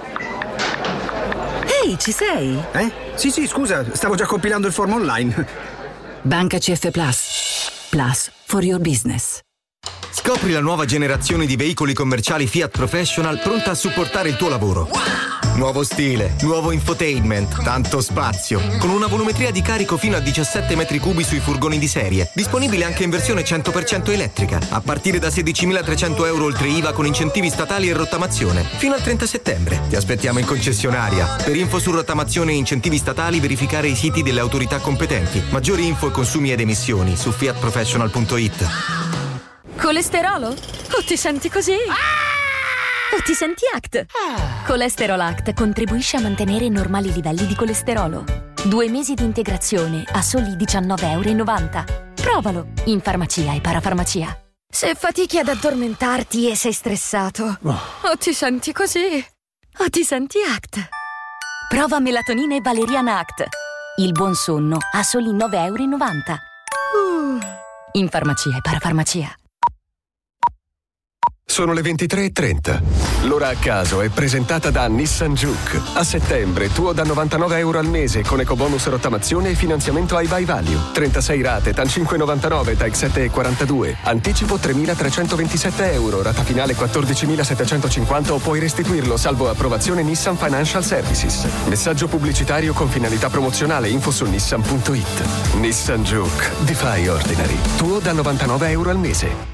Ehi, ci sei? Eh? Sì, sì, scusa, stavo già compilando il form online. Banca C F Plus. Plus for your business. Scopri la nuova generazione di veicoli commerciali Fiat Professional pronta a supportare il tuo lavoro. Nuovo stile, nuovo infotainment, tanto spazio, con una volumetria di carico fino a diciassette metri cubi sui furgoni di serie, disponibile anche in versione cento per cento elettrica, a partire da sedicimilatrecento euro oltre I V A con incentivi statali e rottamazione, fino al trenta settembre. Ti aspettiamo in concessionaria. Per info su rottamazione e incentivi statali verificare i siti delle autorità competenti. Maggiori info e consumi ed emissioni su fiat professional punto it. Colesterolo? O ti senti così? O ti senti A C T? Colesterol A C T contribuisce a mantenere normali livelli di colesterolo. Due mesi di integrazione a soli diciannove e novanta euro. Provalo in farmacia e parafarmacia. Se fatichi ad addormentarti e sei stressato, oh. o ti senti così, o ti senti A C T. Prova melatonina e valeriana A C T. Il buon sonno a soli nove e novanta euro. Uh. In farmacia e parafarmacia. Sono le ventitré e trenta. L'ora a caso è presentata da Nissan Juke. A settembre tuo da novantanove euro al mese con ecobonus rottamazione e finanziamento ai buy value. trentasei rate, T A N cinque virgola novantanove, T A X sette virgola quarantadue. Anticipo tremilatrecentoventisette euro, rata finale quattordicimilasettecentocinquanta o puoi restituirlo salvo approvazione Nissan Financial Services. Messaggio pubblicitario con finalità promozionale, info su nissan punto it. Nissan Juke, Defy Ordinary. Tuo da novantanove euro al mese.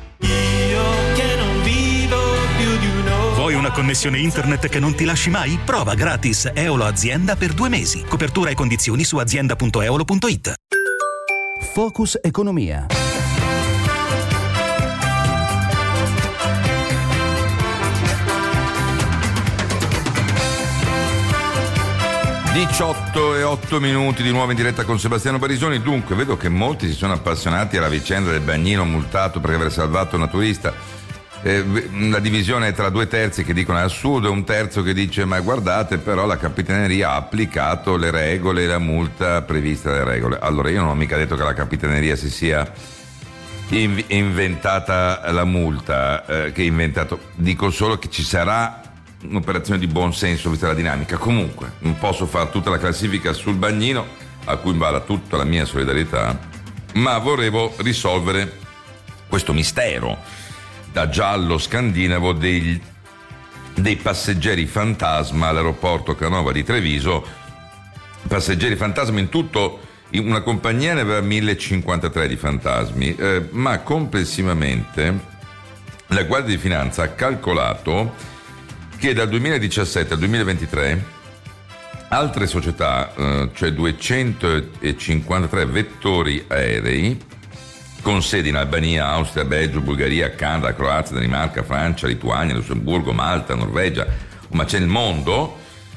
Vuoi una connessione internet che non ti lasci mai? Prova gratis Eolo Azienda per due mesi. Copertura e condizioni su azienda punto eolo punto it. Focus Economia. diciotto e otto minuti di nuovo in diretta con Sebastiano Barisoni. Dunque, vedo che molti si sono appassionati alla vicenda del bagnino multato per aver salvato una turista. Eh, la divisione è tra due terzi che dicono è assurdo e un terzo che dice ma guardate, però la Capitaneria ha applicato le regole e la multa prevista dalle regole. Allora, io non ho mica detto che la Capitaneria si sia inv- inventata la multa, eh, che ha inventato, dico solo che ci sarà un'operazione di buon senso vista la dinamica. Comunque non posso fare tutta la classifica sul bagnino, a cui va tutta la mia solidarietà, ma volevo risolvere questo mistero da giallo scandinavo dei, dei passeggeri fantasma all'aeroporto Canova di Treviso. Passeggeri fantasma in tutto, in una compagnia ne aveva millecinquantatré di fantasmi, eh, ma complessivamente la Guardia di Finanza ha calcolato che dal duemiladiciassette al duemilaventitré altre società, eh, cioè duecentocinquantatré vettori aerei con sedi in Albania, Austria, Belgio, Bulgaria, Canada, Croazia, Danimarca, Francia, Lituania, Lussemburgo, Malta, Norvegia, ma c'è il mondo,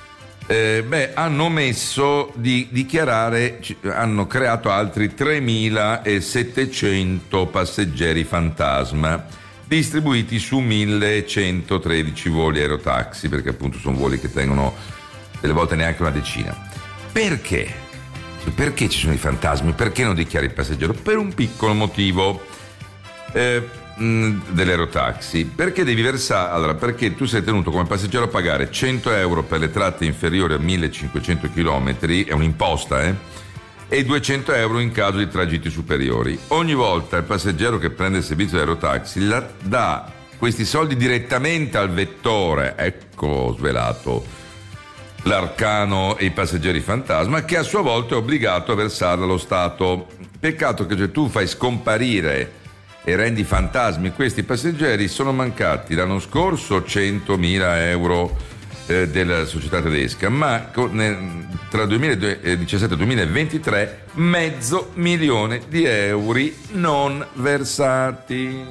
Eh, beh, hanno omesso di dichiarare, hanno creato altri tremilasettecento passeggeri fantasma distribuiti su millecentotredici voli aerotaxi, perché appunto sono voli che tengono delle volte neanche una decina. Perché? Perché ci sono i fantasmi? Perché non dichiari il passeggero? Per un piccolo motivo eh, mh, dell'aerotaxi. Perché devi versare? Allora, perché tu sei tenuto come passeggero a pagare cento euro per le tratte inferiori a millecinquecento chilometri, è un'imposta, eh? E duecento euro in caso di tragitti superiori. Ogni volta il passeggero che prende il servizio di aerotaxi la, dà questi soldi direttamente al vettore. Ecco svelato l'arcano e i passeggeri fantasma, che a sua volta è obbligato a versarla allo Stato. Peccato che se tu fai scomparire e rendi fantasmi questi passeggeri, sono mancati l'anno scorso centomila euro eh, della società tedesca, ma con, ne, tra duemiladiciassette e duemilaventitré mezzo milione di euro non versati.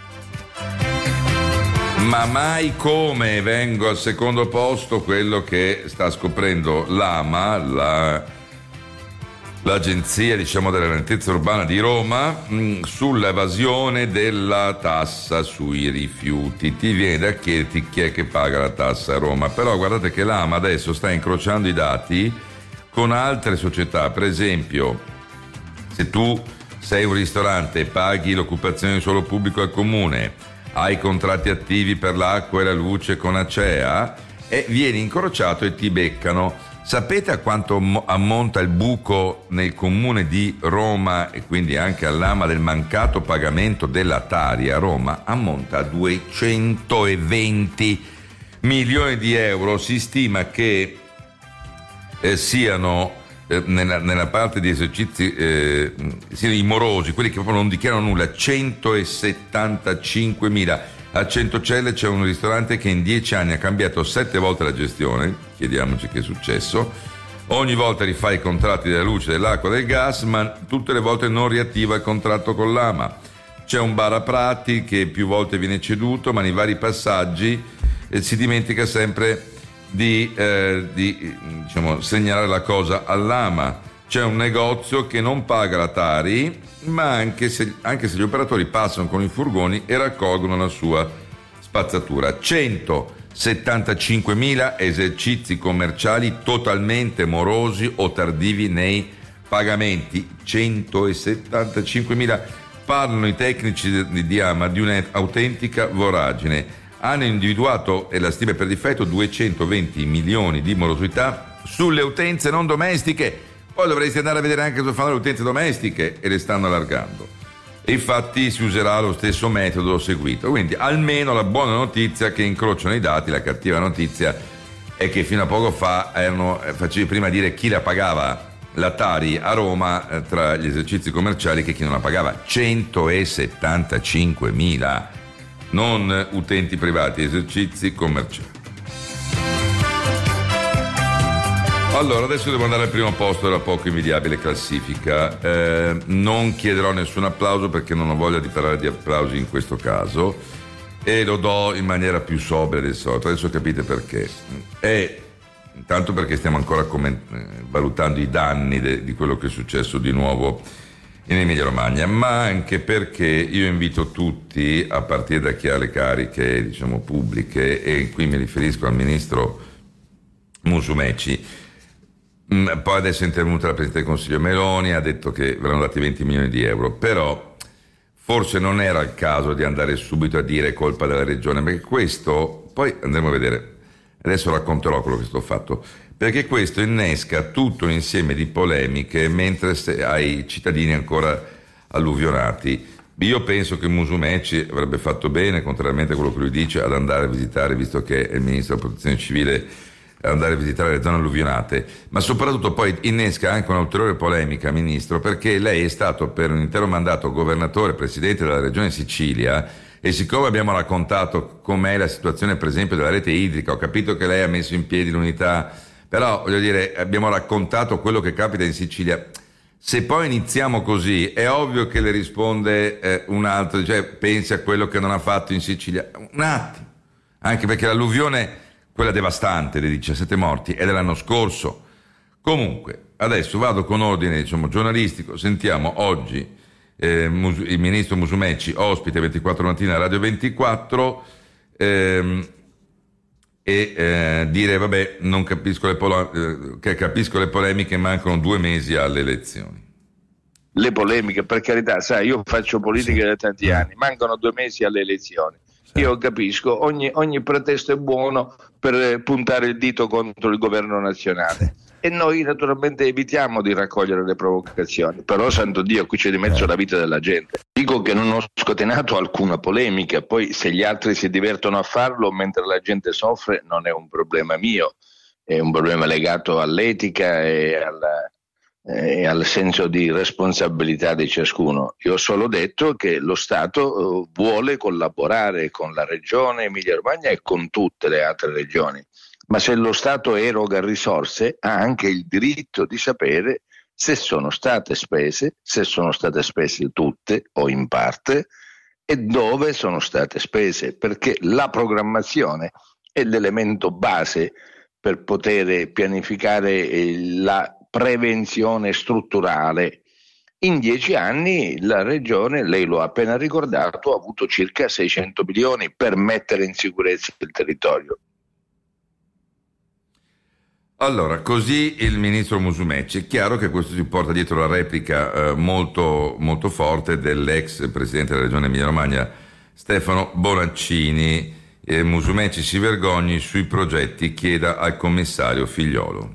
Ma mai come. Vengo al secondo posto, quello che sta scoprendo l'AMA, la, l'agenzia diciamo della lentezza urbana di Roma, mh, sull'evasione della tassa sui rifiuti. Ti viene da chiederti chi è che paga la tassa a Roma, però guardate che l'AMA adesso sta incrociando i dati con altre società. Per esempio, se tu sei un ristorante e paghi l'occupazione di suolo pubblico al comune, hai contratti attivi per l'acqua e la luce con Acea e vieni incrociato e ti beccano. Sapete a quanto ammonta il buco nel comune di Roma e quindi anche all'AMA del mancato pagamento della Tari a Roma? Ammonta a duecentoventi milioni di euro. Si stima che eh, siano eh, nella, nella parte di esercizi eh, siano i morosi, quelli che proprio non dichiarano nulla, centosettantacinquemila. A Centocelle c'è un ristorante che in dieci anni ha cambiato sette volte la gestione, chiediamoci che è successo. Ogni volta rifà i contratti della luce, dell'acqua, del gas, ma tutte le volte non riattiva il contratto con l'AMA. C'è un bar a Prati che più volte viene ceduto, ma nei vari passaggi eh, si dimentica sempre di, eh, di diciamo, segnalare la cosa all'AMA. C'è un negozio che non paga la Tari, ma anche se, anche se gli operatori passano con i furgoni e raccolgono la sua spazzatura. centosettantacinquemila esercizi commerciali totalmente morosi o tardivi nei pagamenti. centosettantacinquemila. Parlano i tecnici di, di AMA di un'autentica voragine. Hanno individuato, e la stima è per difetto, duecentoventi milioni di morosità sulle utenze non domestiche. Poi dovresti andare a vedere anche cosa fanno le utenze domestiche e le stanno allargando. E infatti si userà lo stesso metodo seguito. Quindi almeno la buona notizia che incrociano i dati, la cattiva notizia è che fino a poco fa erano, facevi prima dire chi la pagava la Tari a Roma eh, tra gli esercizi commerciali che chi non la pagava. centosettantacinquemila, non utenti privati, esercizi commerciali. Allora, adesso devo andare al primo posto della poco invidiabile classifica. Eh, non chiederò nessun applauso perché non ho voglia di parlare di applausi in questo caso e lo do in maniera più sobria del solito. Adesso capite perché. È intanto perché stiamo ancora comment- valutando i danni de- di quello che è successo di nuovo in Emilia Romagna, ma anche perché io invito tutti, a partire da chi ha le cariche, diciamo, pubbliche, e qui mi riferisco al ministro Musumeci. Poi adesso è intervenuta la Presidente del Consiglio Meloni, ha detto che verranno dati venti milioni di euro, però forse non era il caso di andare subito a dire colpa della regione, perché questo, poi andremo a vedere, adesso racconterò quello che sto fatto, perché questo innesca tutto un insieme di polemiche mentre ai cittadini ancora alluvionati. Io penso che Musumeci avrebbe fatto bene, contrariamente a quello che lui dice, ad andare a visitare, visto che è il Ministro della Protezione Civile, andare a visitare le zone alluvionate, ma soprattutto poi innesca anche un'ulteriore polemica, Ministro, perché lei è stato per un intero mandato governatore, presidente della regione Sicilia, e siccome abbiamo raccontato com'è la situazione per esempio della rete idrica, ho capito che lei ha messo in piedi l'unità, però voglio dire, abbiamo raccontato quello che capita in Sicilia. Se poi iniziamo così, è ovvio che le risponde eh, un altro, cioè pensi a quello che non ha fatto in Sicilia, un attimo, anche perché l'alluvione quella devastante dei diciassette morti è dell'anno scorso. Comunque, adesso vado con ordine, diciamo, giornalistico. Sentiamo oggi eh, Mus- il ministro Musumeci, ospite ventiquattro mattina a Radio ventiquattro, ehm, e eh, dire, vabbè, non capisco le, polo- eh, che capisco le polemiche, mancano due mesi alle elezioni. Le polemiche, per carità, sai, io faccio politica da tanti anni, mancano due mesi alle elezioni. Io capisco, ogni, ogni pretesto è buono per puntare il dito contro il governo nazionale e noi naturalmente evitiamo di raccogliere le provocazioni, però santo Dio, qui c'è di mezzo la vita della gente. Dico che non ho scatenato alcuna polemica, poi se gli altri si divertono a farlo mentre la gente soffre non è un problema mio, è un problema legato all'etica e alla... e al senso di responsabilità di ciascuno. Io ho solo detto che lo Stato vuole collaborare con la regione Emilia-Romagna e con tutte le altre regioni, ma se lo Stato eroga risorse ha anche il diritto di sapere se sono state spese, se sono state spese tutte o in parte e dove sono state spese, perché la programmazione è l'elemento base per poter pianificare la prevenzione strutturale. In dieci anni la regione, lei lo ha appena ricordato, ha avuto circa seicento milioni per mettere in sicurezza il territorio. Allora, così il ministro Musumeci. È chiaro che questo si porta dietro la replica eh, molto, molto forte dell'ex presidente della regione Emilia-Romagna Stefano Bonaccini. Eh, Musumeci si vergogni sui progetti, chieda al commissario Figliuolo.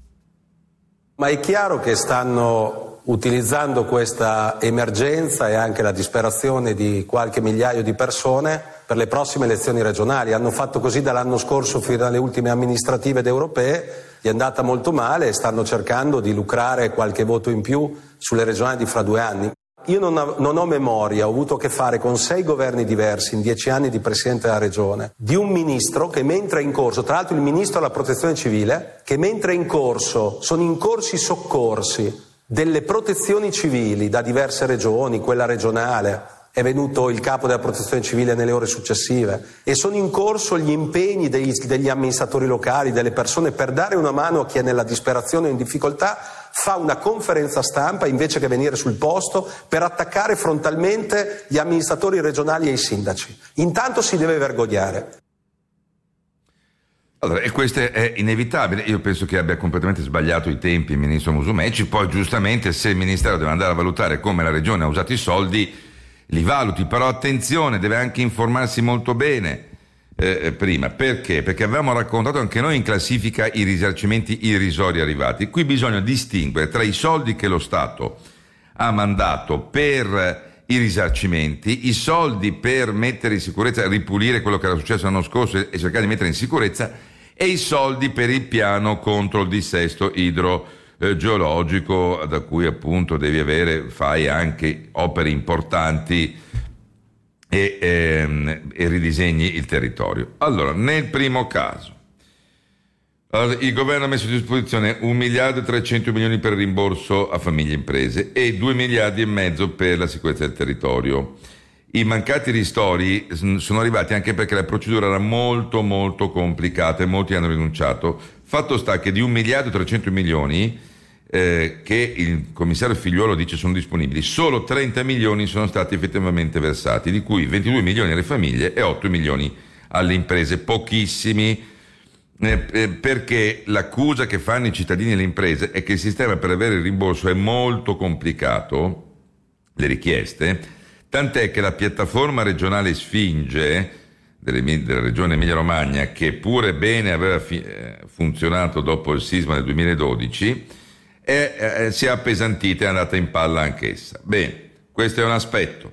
Ma è chiaro che stanno utilizzando questa emergenza e anche la disperazione di qualche migliaio di persone per le prossime elezioni regionali. Hanno fatto così dall'anno scorso fino alle ultime amministrative ed europee, gli è andata molto male e stanno cercando di lucrare qualche voto in più sulle regionali di fra due anni. Io non ho, non ho memoria, ho avuto a che fare con sei governi diversi in dieci anni di Presidente della Regione, di un ministro che mentre è in corso, tra l'altro il ministro della Protezione Civile, che mentre è in corso, sono in corsi soccorsi delle protezioni civili da diverse regioni, quella regionale, è venuto il capo della Protezione Civile nelle ore successive e sono in corso gli impegni degli, degli amministratori locali, delle persone per dare una mano a chi è nella disperazione o in difficoltà, fa una conferenza stampa invece che venire sul posto per attaccare frontalmente gli amministratori regionali e i sindaci. Intanto si deve vergognare. Allora, e questo è inevitabile. Io penso che abbia completamente sbagliato i tempi il ministro Musumeci. Poi giustamente, se il ministero deve andare a valutare come la regione ha usato i soldi, li valuti, però attenzione, deve anche informarsi molto bene eh, prima. Perché? Perché avevamo raccontato anche noi in classifica i risarcimenti irrisori arrivati. Qui bisogna distinguere tra i soldi che lo Stato ha mandato per i risarcimenti, i soldi per mettere in sicurezza, ripulire quello che era successo l'anno scorso e cercare di mettere in sicurezza, e i soldi per il piano contro il dissesto idrogeologico, da cui appunto devi avere, fai anche opere importanti e, ehm, e ridisegni il territorio. Allora, nel primo caso, allora, il governo ha messo a disposizione un miliardo e trecento milioni per il rimborso a famiglie e imprese e due miliardi e mezzo per la sicurezza del territorio. I mancati ristori sono arrivati anche perché la procedura era molto molto complicata e molti hanno rinunciato. Fatto sta che di un miliardo e trecento milioni eh, che il commissario Figliuolo dice sono disponibili, solo trenta milioni sono stati effettivamente versati, di cui ventidue milioni alle famiglie e otto milioni alle imprese, pochissimi, eh, eh, perché l'accusa che fanno i cittadini e le imprese è che il sistema per avere il rimborso è molto complicato, le richieste, tant'è che la piattaforma regionale Sfinge delle, della regione Emilia-Romagna, che pure bene aveva fi, eh, funzionato dopo il sisma del duemiladodici, è, eh, si è appesantita e è andata in palla anch'essa. Bene, questo è un aspetto.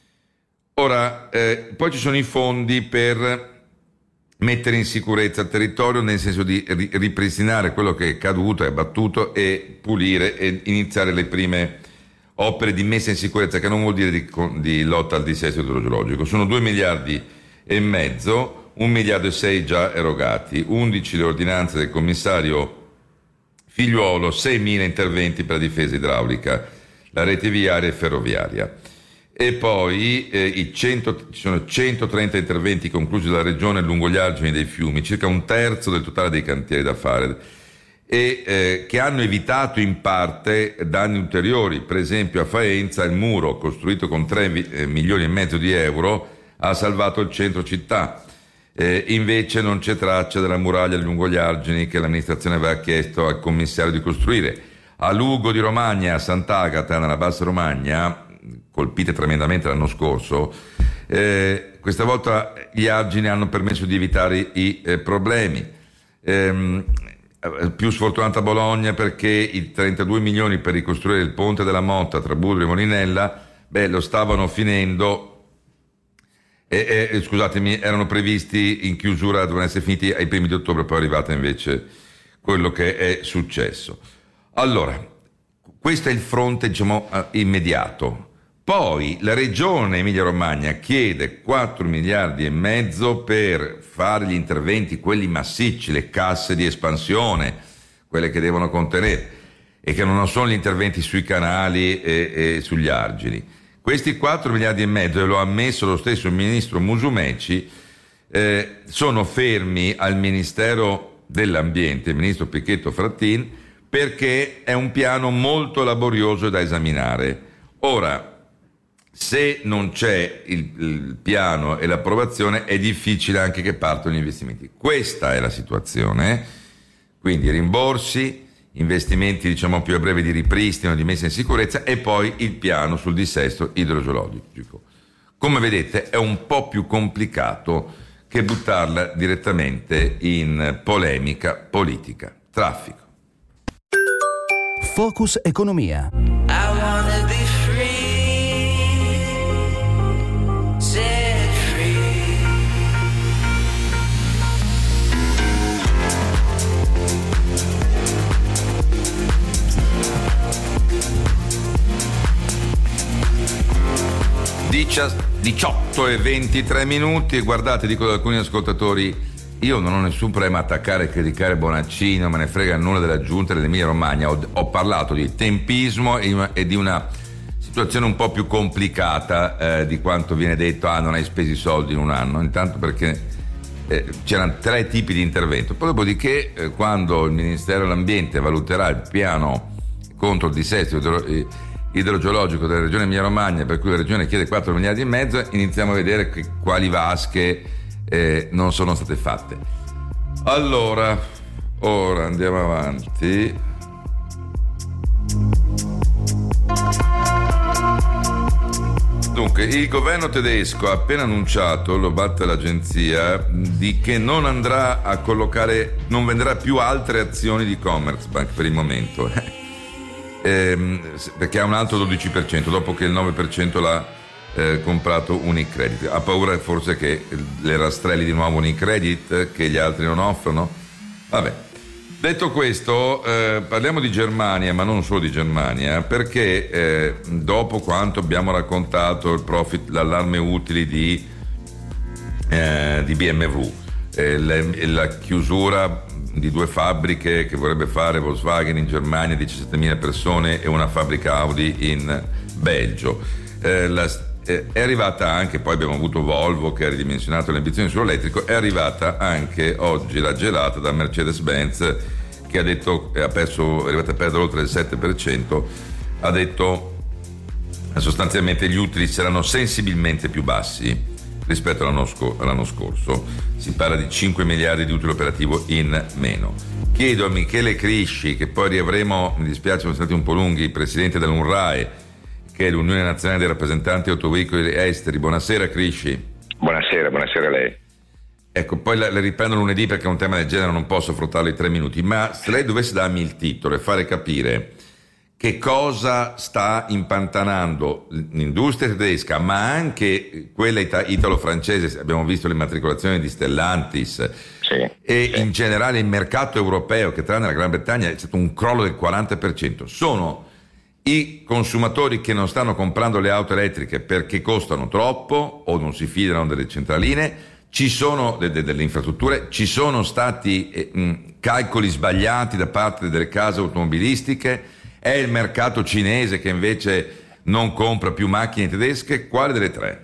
Ora, eh, poi ci sono i fondi per mettere in sicurezza il territorio, nel senso di ri, ripristinare quello che è caduto, è abbattuto, e pulire e iniziare le prime opere di messa in sicurezza, che non vuol dire di, di lotta al dissesto idrogeologico. Sono due miliardi e mezzo, un miliardo e sei già erogati, undici le ordinanze del commissario Figliuolo, seimila interventi per la difesa idraulica, la rete viaria e ferroviaria. E poi eh, i cento, ci sono centotrenta interventi conclusi dalla regione lungo gli argini dei fiumi, circa un terzo del totale dei cantieri da fare, e eh, che hanno evitato in parte danni ulteriori. Per esempio a Faenza il muro, costruito con tre eh, milioni e mezzo di euro, ha salvato il centro città. Eh, invece non c'è traccia della muraglia lungo gli argini che l'amministrazione aveva chiesto al commissario di costruire. A Lugo di Romagna, a Sant'Agata, nella Bassa Romagna, colpite tremendamente l'anno scorso, eh, questa volta gli argini hanno permesso di evitare i eh, problemi. Ehm, più sfortunata Bologna, perché i trentadue milioni per ricostruire il ponte della Motta tra Budrio e Molinella, beh, lo stavano finendo e, e scusatemi, erano previsti in chiusura, dovevano essere finiti ai primi di ottobre, poi è arrivato invece quello che è successo. Allora, questo è il fronte, diciamo, immediato. Poi la regione Emilia-Romagna chiede quattro miliardi e mezzo per fare gli interventi, quelli massicci, le casse di espansione, quelle che devono contenere, e che non sono gli interventi sui canali e, e sugli argini. Questi quattro miliardi e mezzo, e lo ha ammesso lo stesso ministro Musumeci, eh, sono fermi al Ministero dell'Ambiente, il ministro Picchetto Frattin, perché è un piano molto laborioso da esaminare. Ora, se non c'è il, il piano e l'approvazione, è difficile anche che partano gli investimenti. Questa è la situazione, quindi rimborsi, investimenti diciamo più a breve di ripristino, di messa in sicurezza, e poi il piano sul dissesto idrogeologico. Come vedete è un po' più complicato che buttarla direttamente in polemica politica. Traffico. Focus Economia. diciotto e ventitré minuti, e guardate, dico ad alcuni ascoltatori, io non ho nessun problema a attaccare e criticare Bonaccini, me ne frega nulla della giunta dell'Emilia Romagna. Ho, ho parlato di tempismo e, una, e di una situazione un po' più complicata eh, di quanto viene detto, ah non hai spesi soldi in un anno, intanto perché eh, c'erano tre tipi di intervento. Poi dopodiché eh, quando il Ministero dell'Ambiente valuterà il piano contro il dissesto idro, idrogeologico della regione Emilia-Romagna, per cui la regione chiede quattro miliardi e mezzo, iniziamo a vedere che, quali vasche eh, non sono state fatte. Allora, ora andiamo avanti. Dunque, il governo tedesco ha appena annunciato, lo batte l'agenzia, di che non andrà a collocare, non venderà più altre azioni di Commerzbank per il momento. Eh, perché ha un altro dodici per cento dopo che il nove per cento l'ha eh, comprato Unicredit. Ha paura forse che le rastrelli di nuovo Unicredit, che gli altri non offrono. Vabbè, detto questo, eh, parliamo di Germania, ma non solo di Germania, perché eh, dopo quanto abbiamo raccontato il profit, l'allarme utili di, eh, di B M W, eh, le, la chiusura di due fabbriche che vorrebbe fare Volkswagen in Germania, diciassettemila persone, e una fabbrica Audi in Belgio. Eh, la, eh, è arrivata anche, poi abbiamo avuto Volvo che ha ridimensionato le ambizioni sull'elettrico, è arrivata anche oggi la gelata da Mercedes-Benz, che ha detto, ha perso, è arrivata a perdere oltre il sette per cento, ha detto sostanzialmente gli utili saranno sensibilmente più bassi rispetto all'anno, sco- all'anno scorso. Si parla di cinque miliardi di utile operativo in meno. Chiedo a Michele Crisci, che poi riavremo, mi dispiace sono stati un po' lunghi, presidente dell'UNRAE, che è l'Unione Nazionale dei Rappresentanti Autoveicoli Esteri. Buonasera Crisci. Buonasera, buonasera a lei. Ecco, poi la, la riprendo lunedì perché è un tema del genere, non posso affrontarlo in tre minuti, ma se lei dovesse darmi il titolo e fare capire che cosa sta impantanando l'industria tedesca, ma anche quella ita- italo-francese, abbiamo visto le matricolazioni di Stellantis, sì, e sì. in generale il mercato europeo, che tranne la Gran Bretagna è stato un crollo del quaranta per cento, sono i consumatori che non stanno comprando le auto elettriche perché costano troppo o non si fidano delle centraline, ci sono de- de- delle infrastrutture, ci sono stati eh, mh, calcoli sbagliati da parte delle case automobilistiche. È il mercato cinese che invece non compra più macchine tedesche, quale delle tre?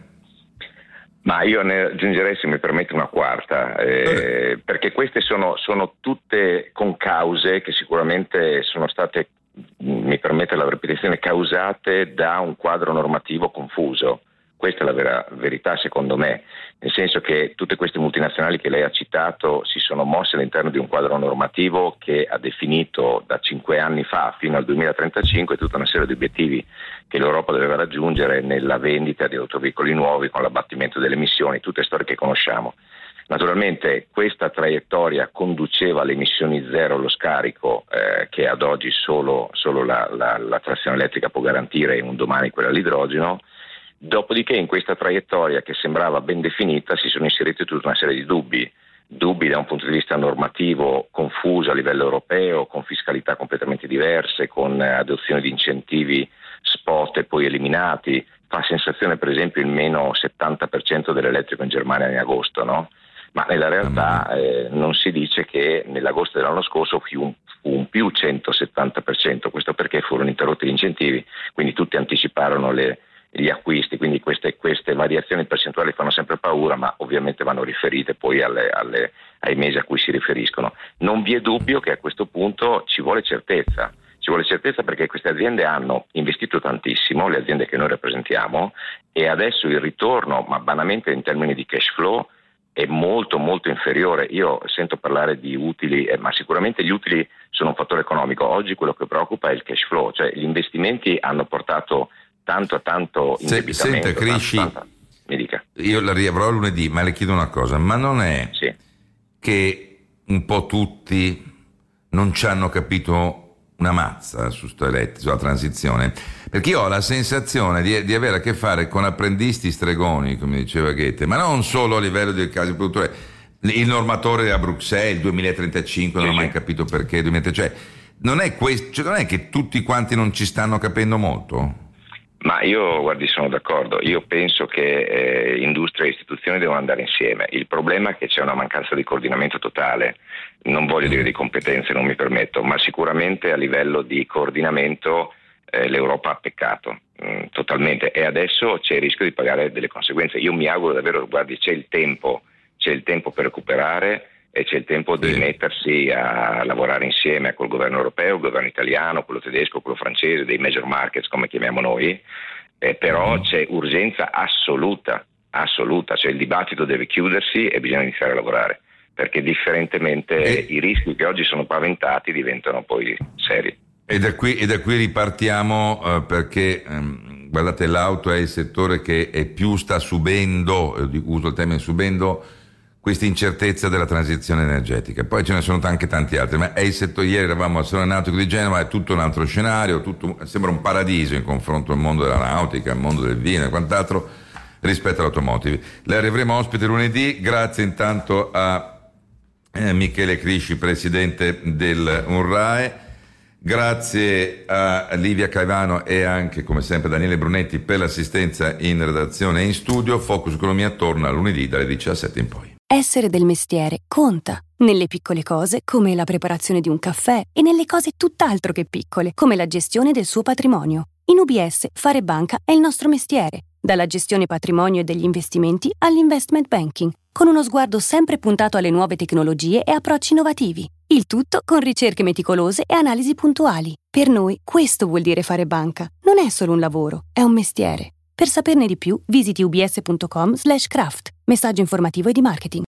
Ma io ne aggiungerei, se mi permette, una quarta, eh, perché queste sono, sono tutte concause che sicuramente sono state, mi permette la ripetizione, causate da un quadro normativo confuso. Questa è la vera verità, secondo me, nel senso che tutte queste multinazionali che lei ha citato si sono mosse all'interno di un quadro normativo che ha definito da cinque anni fa fino al duemilatrentacinque tutta una serie di obiettivi che l'Europa doveva raggiungere nella vendita di autoveicoli nuovi con l'abbattimento delle emissioni, tutte storie che conosciamo. Naturalmente questa traiettoria conduceva alle emissioni zero allo scarico, eh, che ad oggi solo, solo la, la, la trazione elettrica può garantire, e un domani quella all'idrogeno. Dopodiché in questa traiettoria, che sembrava ben definita, si sono inseriti tutta una serie di dubbi, dubbi da un punto di vista normativo confuso a livello europeo, con fiscalità completamente diverse, con adozione di incentivi spot e poi eliminati. Fa sensazione per esempio il meno settanta per cento dell'elettrico in Germania in agosto, no? Ma nella realtà eh, non si dice che nell'agosto dell'anno scorso fu un, fu un più centosettanta per cento, questo perché furono interrotti gli incentivi, quindi tutti anticiparono le gli acquisti, quindi queste, queste variazioni percentuali fanno sempre paura, ma ovviamente vanno riferite poi alle, alle, ai mesi a cui si riferiscono. Non vi è dubbio che a questo punto ci vuole certezza, ci vuole certezza perché queste aziende hanno investito tantissimo, le aziende che noi rappresentiamo, e adesso il ritorno, ma banalmente in termini di cash flow, è molto molto inferiore. Io sento parlare di utili, eh, ma sicuramente gli utili sono un fattore economico. Oggi quello che preoccupa è il cash flow, cioè gli investimenti hanno portato tanto a tanto indebitamento. Senta, Crisci, tanto, tanto. Mi dica. Io la riavrò lunedì, ma le chiedo una cosa, ma non è sì. che un po' tutti non ci hanno capito una mazza su sto eletti, sulla transizione? Perché io ho la sensazione di, di avere a che fare con apprendisti stregoni, come diceva Goethe, ma non solo a livello del caso produttore. Il normatore a Bruxelles, il duemilatrentacinque, sì, non ho mai capito perché, cioè, non è questo, cioè, non è che tutti quanti non ci stanno capendo molto? Ma io, guardi, sono d'accordo. Io penso che eh, industria e istituzioni devono andare insieme. Il problema è che c'è una mancanza di coordinamento totale. Non voglio dire di competenze, non mi permetto, ma sicuramente a livello di coordinamento eh, l'Europa ha peccato mh, totalmente, e adesso c'è il rischio di pagare delle conseguenze. Io mi auguro davvero, guardi, c'è il tempo, c'è il tempo per recuperare e c'è il tempo di mettersi a lavorare insieme col governo europeo, il governo italiano, quello tedesco, quello francese, dei major markets come chiamiamo noi, eh, però mm. c'è urgenza assoluta, assoluta, cioè il dibattito deve chiudersi e bisogna iniziare a lavorare, perché differentemente e... i rischi che oggi sono paventati diventano poi seri. E da qui, e da qui ripartiamo uh, perché um, guardate, l'auto è il settore che è più sta subendo, eh, uso il termine subendo, questa incertezza della transizione energetica. Poi ce ne sono anche tanti altri, ma è il settore. Ieri eravamo al Salone Nautico di Genova, è tutto un altro scenario, tutto, sembra un paradiso in confronto al mondo della nautica, al mondo del vino e quant'altro rispetto all'automotive. La avremo ospite lunedì. Grazie intanto a eh, Michele Crisci, presidente del UNRAE. Grazie a Livia Caivano e anche, come sempre, Daniele Brunetti per l'assistenza in redazione e in studio. Focus Economia torna lunedì dalle diciassette in poi. Essere del mestiere conta, nelle piccole cose come la preparazione di un caffè e nelle cose tutt'altro che piccole come la gestione del suo patrimonio. In U B S fare banca è il nostro mestiere, dalla gestione patrimonio e degli investimenti all'investment banking, con uno sguardo sempre puntato alle nuove tecnologie e approcci innovativi. Il tutto con ricerche meticolose e analisi puntuali. Per noi questo vuol dire fare banca. Non è solo un lavoro, è un mestiere. Per saperne di più, visiti ubs punto com slash craft. Messaggio informativo e di marketing.